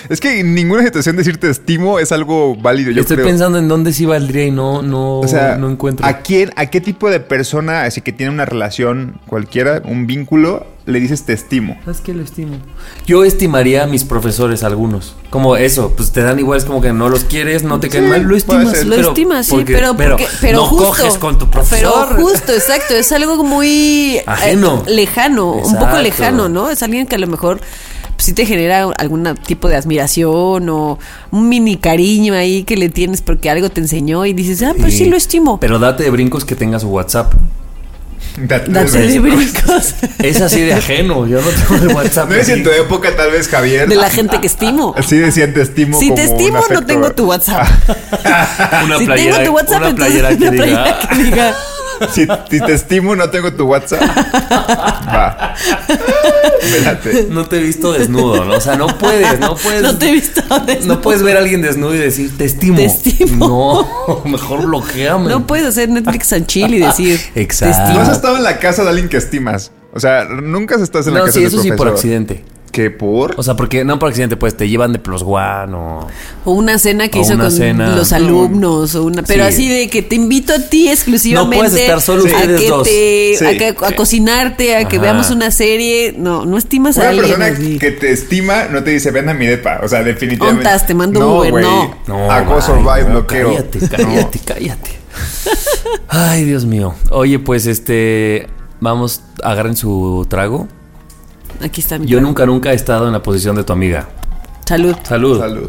Es que en ninguna situación decir te estimo es algo válido, yo Estoy creo. pensando en dónde sí valdría y no O sea, encuentro. ¿a qué tipo de persona, así que tiene una relación cualquiera, un vínculo, le dices te estimo? ¿Sabes qué lo estimo? Yo estimaría a mis profesores, algunos. Como eso, pues te dan igual, es como que no los quieres, no te caen mal, lo puede estimas. ser. Lo estimas, sí, pero no justo, coges con tu profesor. Pero justo, exacto, es algo muy Ajeno. lejano, un poco Exacto. lejano, ¿no? Es alguien que a lo mejor sí te genera algún tipo de admiración o un mini cariño ahí que le tienes porque algo te enseñó y dices, pues sí lo estimo. Pero date de brincos que tenga su WhatsApp. Date de brincos. Es así de ajeno, yo no tengo el WhatsApp. No es en tu época, tal vez, Javier. De la gente que estimo. Sí decían te estimo. Si como te un estimo, afecto. no tengo tu WhatsApp. Una Si playera, tengo tu WhatsApp, una entonces playera que una diga. playera que diga. Si te estimo, no tengo tu WhatsApp. Va. Vélate. No te he visto desnudo, ¿no? O sea, no puedes. No te he visto desnudo. No puedes ver a alguien desnudo y decir, te estimo. Te estimo. No, mejor bloqueame. No puedes hacer Netflix and chill y decir. Exacto. te ¿No estimo. has estado en la casa de alguien que estimas? O sea, nunca estás en la No, casa sí, de tu eso sí, profesor. por accidente. ¿Qué por? O sea, porque no por accidente, pues te llevan de plus one o... O una cena que O hizo una con cena. los alumnos. O una, pero Sí. así de que te invito a ti exclusivamente. No puedes estar solo a ustedes que dos. a cocinarte, a que Ajá. veamos una serie. No estimas a Una alguien persona así. que te estima no te dice ven a mi depa. O sea, definitivamente. Ontas, te mando un Uber, güey. no. Acoso, ay, vibe, no, bloqueo. Cállate. Ay, Dios mío. Oye, pues vamos, agarren su trago. Aquí está mi Yo trago. nunca he estado en la posición de tu amiga. Salud. Salud. Salud.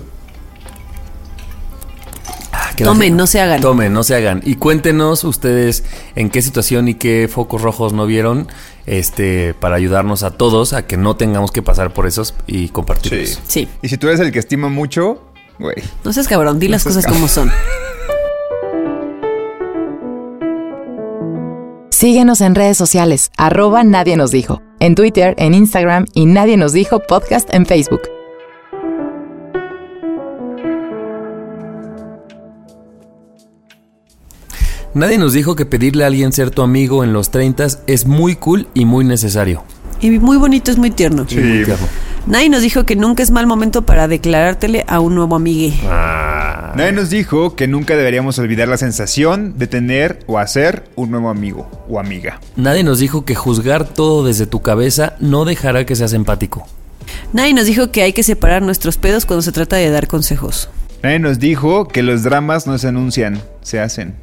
Que la Tomen, gente- no se hagan. Tomen, no se hagan. Y cuéntenos ustedes en qué situación y qué focos rojos no vieron, para ayudarnos a todos a que no tengamos que pasar por esos y compartirlos. Sí. Sí. Y si tú eres el que estima mucho, güey. No seas cabrón, di las seas cosas como son. Síguenos en redes sociales, @Nadie Nos Dijo. En Twitter, en Instagram y Nadie Nos Dijo Podcast en Facebook. Nadie nos dijo que pedirle a alguien ser tu amigo en los 30 es muy cool y muy necesario. Y muy bonito, es muy tierno. Sí. Muy tierno. Nadie nos dijo que nunca es mal momento para declarártele a un nuevo amigue. Nadie nos dijo que nunca deberíamos olvidar la sensación de tener o hacer un nuevo amigo o amiga. Nadie nos dijo que juzgar todo desde tu cabeza no dejará que seas empático. Nadie nos dijo que hay que separar nuestros pedos cuando se trata de dar consejos. Nadie nos dijo que los dramas no se anuncian, se hacen.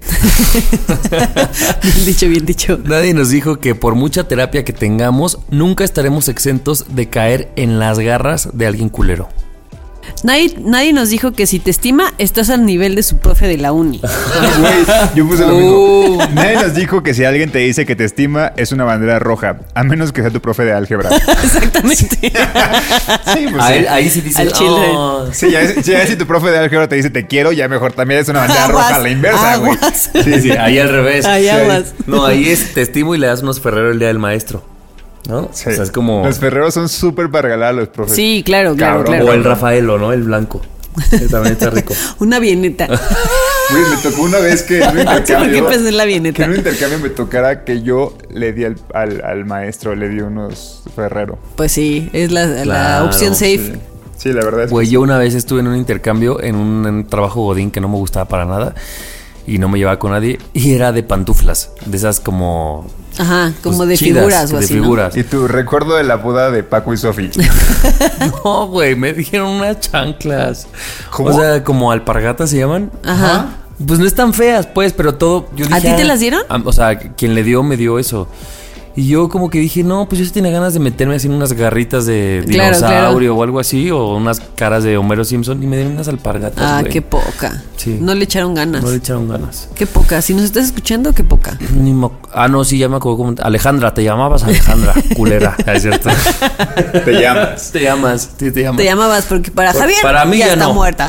Bien dicho, bien dicho. Nadie nos dijo que por mucha terapia que tengamos, nunca estaremos exentos de caer en las garras de alguien culero. Nadie nos dijo que si te estima, estás al nivel de su profe de la uni. Güey, yo puse lo mismo. Nadie nos dijo que si alguien te dice que te estima, es una bandera roja. A menos que sea tu profe de álgebra. Exactamente. Sí, pues sí. Ahí sí dice, Al chile. "Oh". Sí, ya si tu profe de álgebra te dice te quiero, ya mejor también es una bandera Aguas, roja a la inversa, güey. aguas. Sí, sí, ahí al revés. Ahí Sí, aguas. No, ahí es te estimo y le das unos Ferrero el día del maestro. ¿No? Sí. O sea, es como... Los ferreros son súper para regalar a los profes. Sí, claro, Cabrón. claro. O el Rafaelo, ¿no? El blanco. Que también está rico. Una vieneta. Güey, me tocó una vez que en un ¿Por qué intercambio... pensé en la Que vieneta? en un intercambio me tocara que yo le di al maestro, le di unos Ferrero. Pues sí, es la Claro, opción safe. Sí, sí, la verdad es Güey, que yo una vez estuve en un intercambio en un trabajo godín que no me gustaba para nada y no me llevaba con nadie y era de pantuflas, de esas como... Ajá, como pues, de chidas, figuras o de así, figuras. Y tu recuerdo de la boda de Paco y Sofi. No, güey, me dijeron unas chanclas. ¿Cómo? O sea, como alpargatas se llaman. ¿no? Ajá. Pues no están feas, pues, pero todo... Yo ¿A ti te las dieron? O sea, quien le dio, me dio eso. Y yo como que dije, no, pues yo sí tenía ganas de meterme así en unas garritas de Claro, dinosaurio claro. o algo así, o unas caras de Homero Simpson, y me dieron unas alpargatas, Ah, güey. qué poca. Sí. No le echaron ganas. No le echaron ganas. Qué poca. Si nos estás escuchando, qué poca. No, sí, ya me acuerdo cómo... Alejandra, te llamabas Alejandra, culera. Es cierto. Te llamas. Te llamas, sí, te llamas. Te llamabas porque para Javier para mí ya está no. muerta.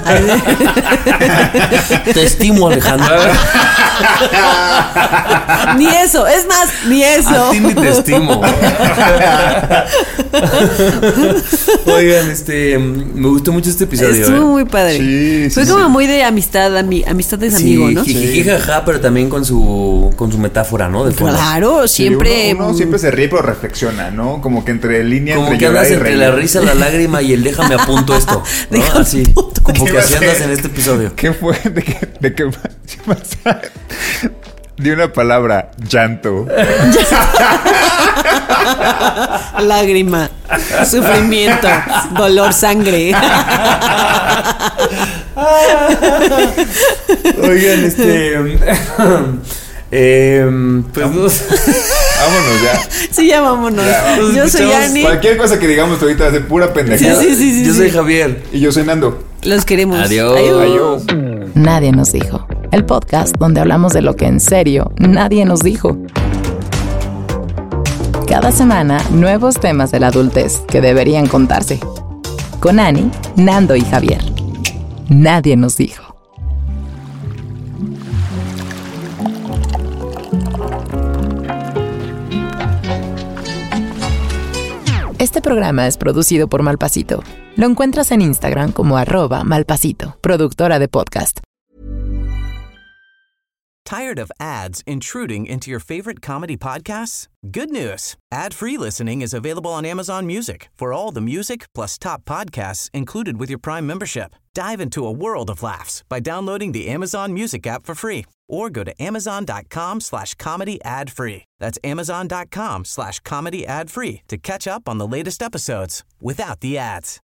Te estimo, Alejandra. Ni eso, es más, ni eso. A ti ni te estimo. Oigan, me gustó mucho este episodio. Estuvo muy padre. Sí, sí, Fue sí. como muy de amistad amistad, amistad es amigo, ¿no? Sí, jajaja, pero también con su metáfora, ¿no? De fondo. Claro, siempre. Sí, uno siempre se ríe, pero reflexiona, ¿no? Como que entre líneas. Como que andas entre la risa, la lágrima y el déjame apunto esto, ¿no? Así. Como que así andas en este episodio. ¿Qué fue? ¿De qué pasa? De una palabra, llanto. Lágrima, sufrimiento, dolor, sangre. Oigan, pues vámonos ya. Sí, ya vámonos. Ya, yo soy Ani. Cualquier cosa que digamos ahorita va a ser pura pendejada. Sí. Yo soy Javier. Y yo soy Nando. Los queremos. Adiós. Nadie nos dijo. El podcast donde hablamos de lo que en serio nadie nos dijo. Cada semana, nuevos temas de la adultez que deberían contarse. Con Ani, Nando y Javier. Nadie nos dijo. Este programa es producido por Malpasito. Lo encuentras en Instagram como @Malpasito, productora de podcast. Tired of ads intruding into your favorite comedy podcasts? Good news. Ad-free listening is available on Amazon Music for all the music plus top podcasts included with your Prime membership. Dive into a world of laughs by downloading the Amazon Music app for free or go to amazon.com/comedy ad-free. That's amazon.com/comedy ad-free to catch up on the latest episodes without the ads.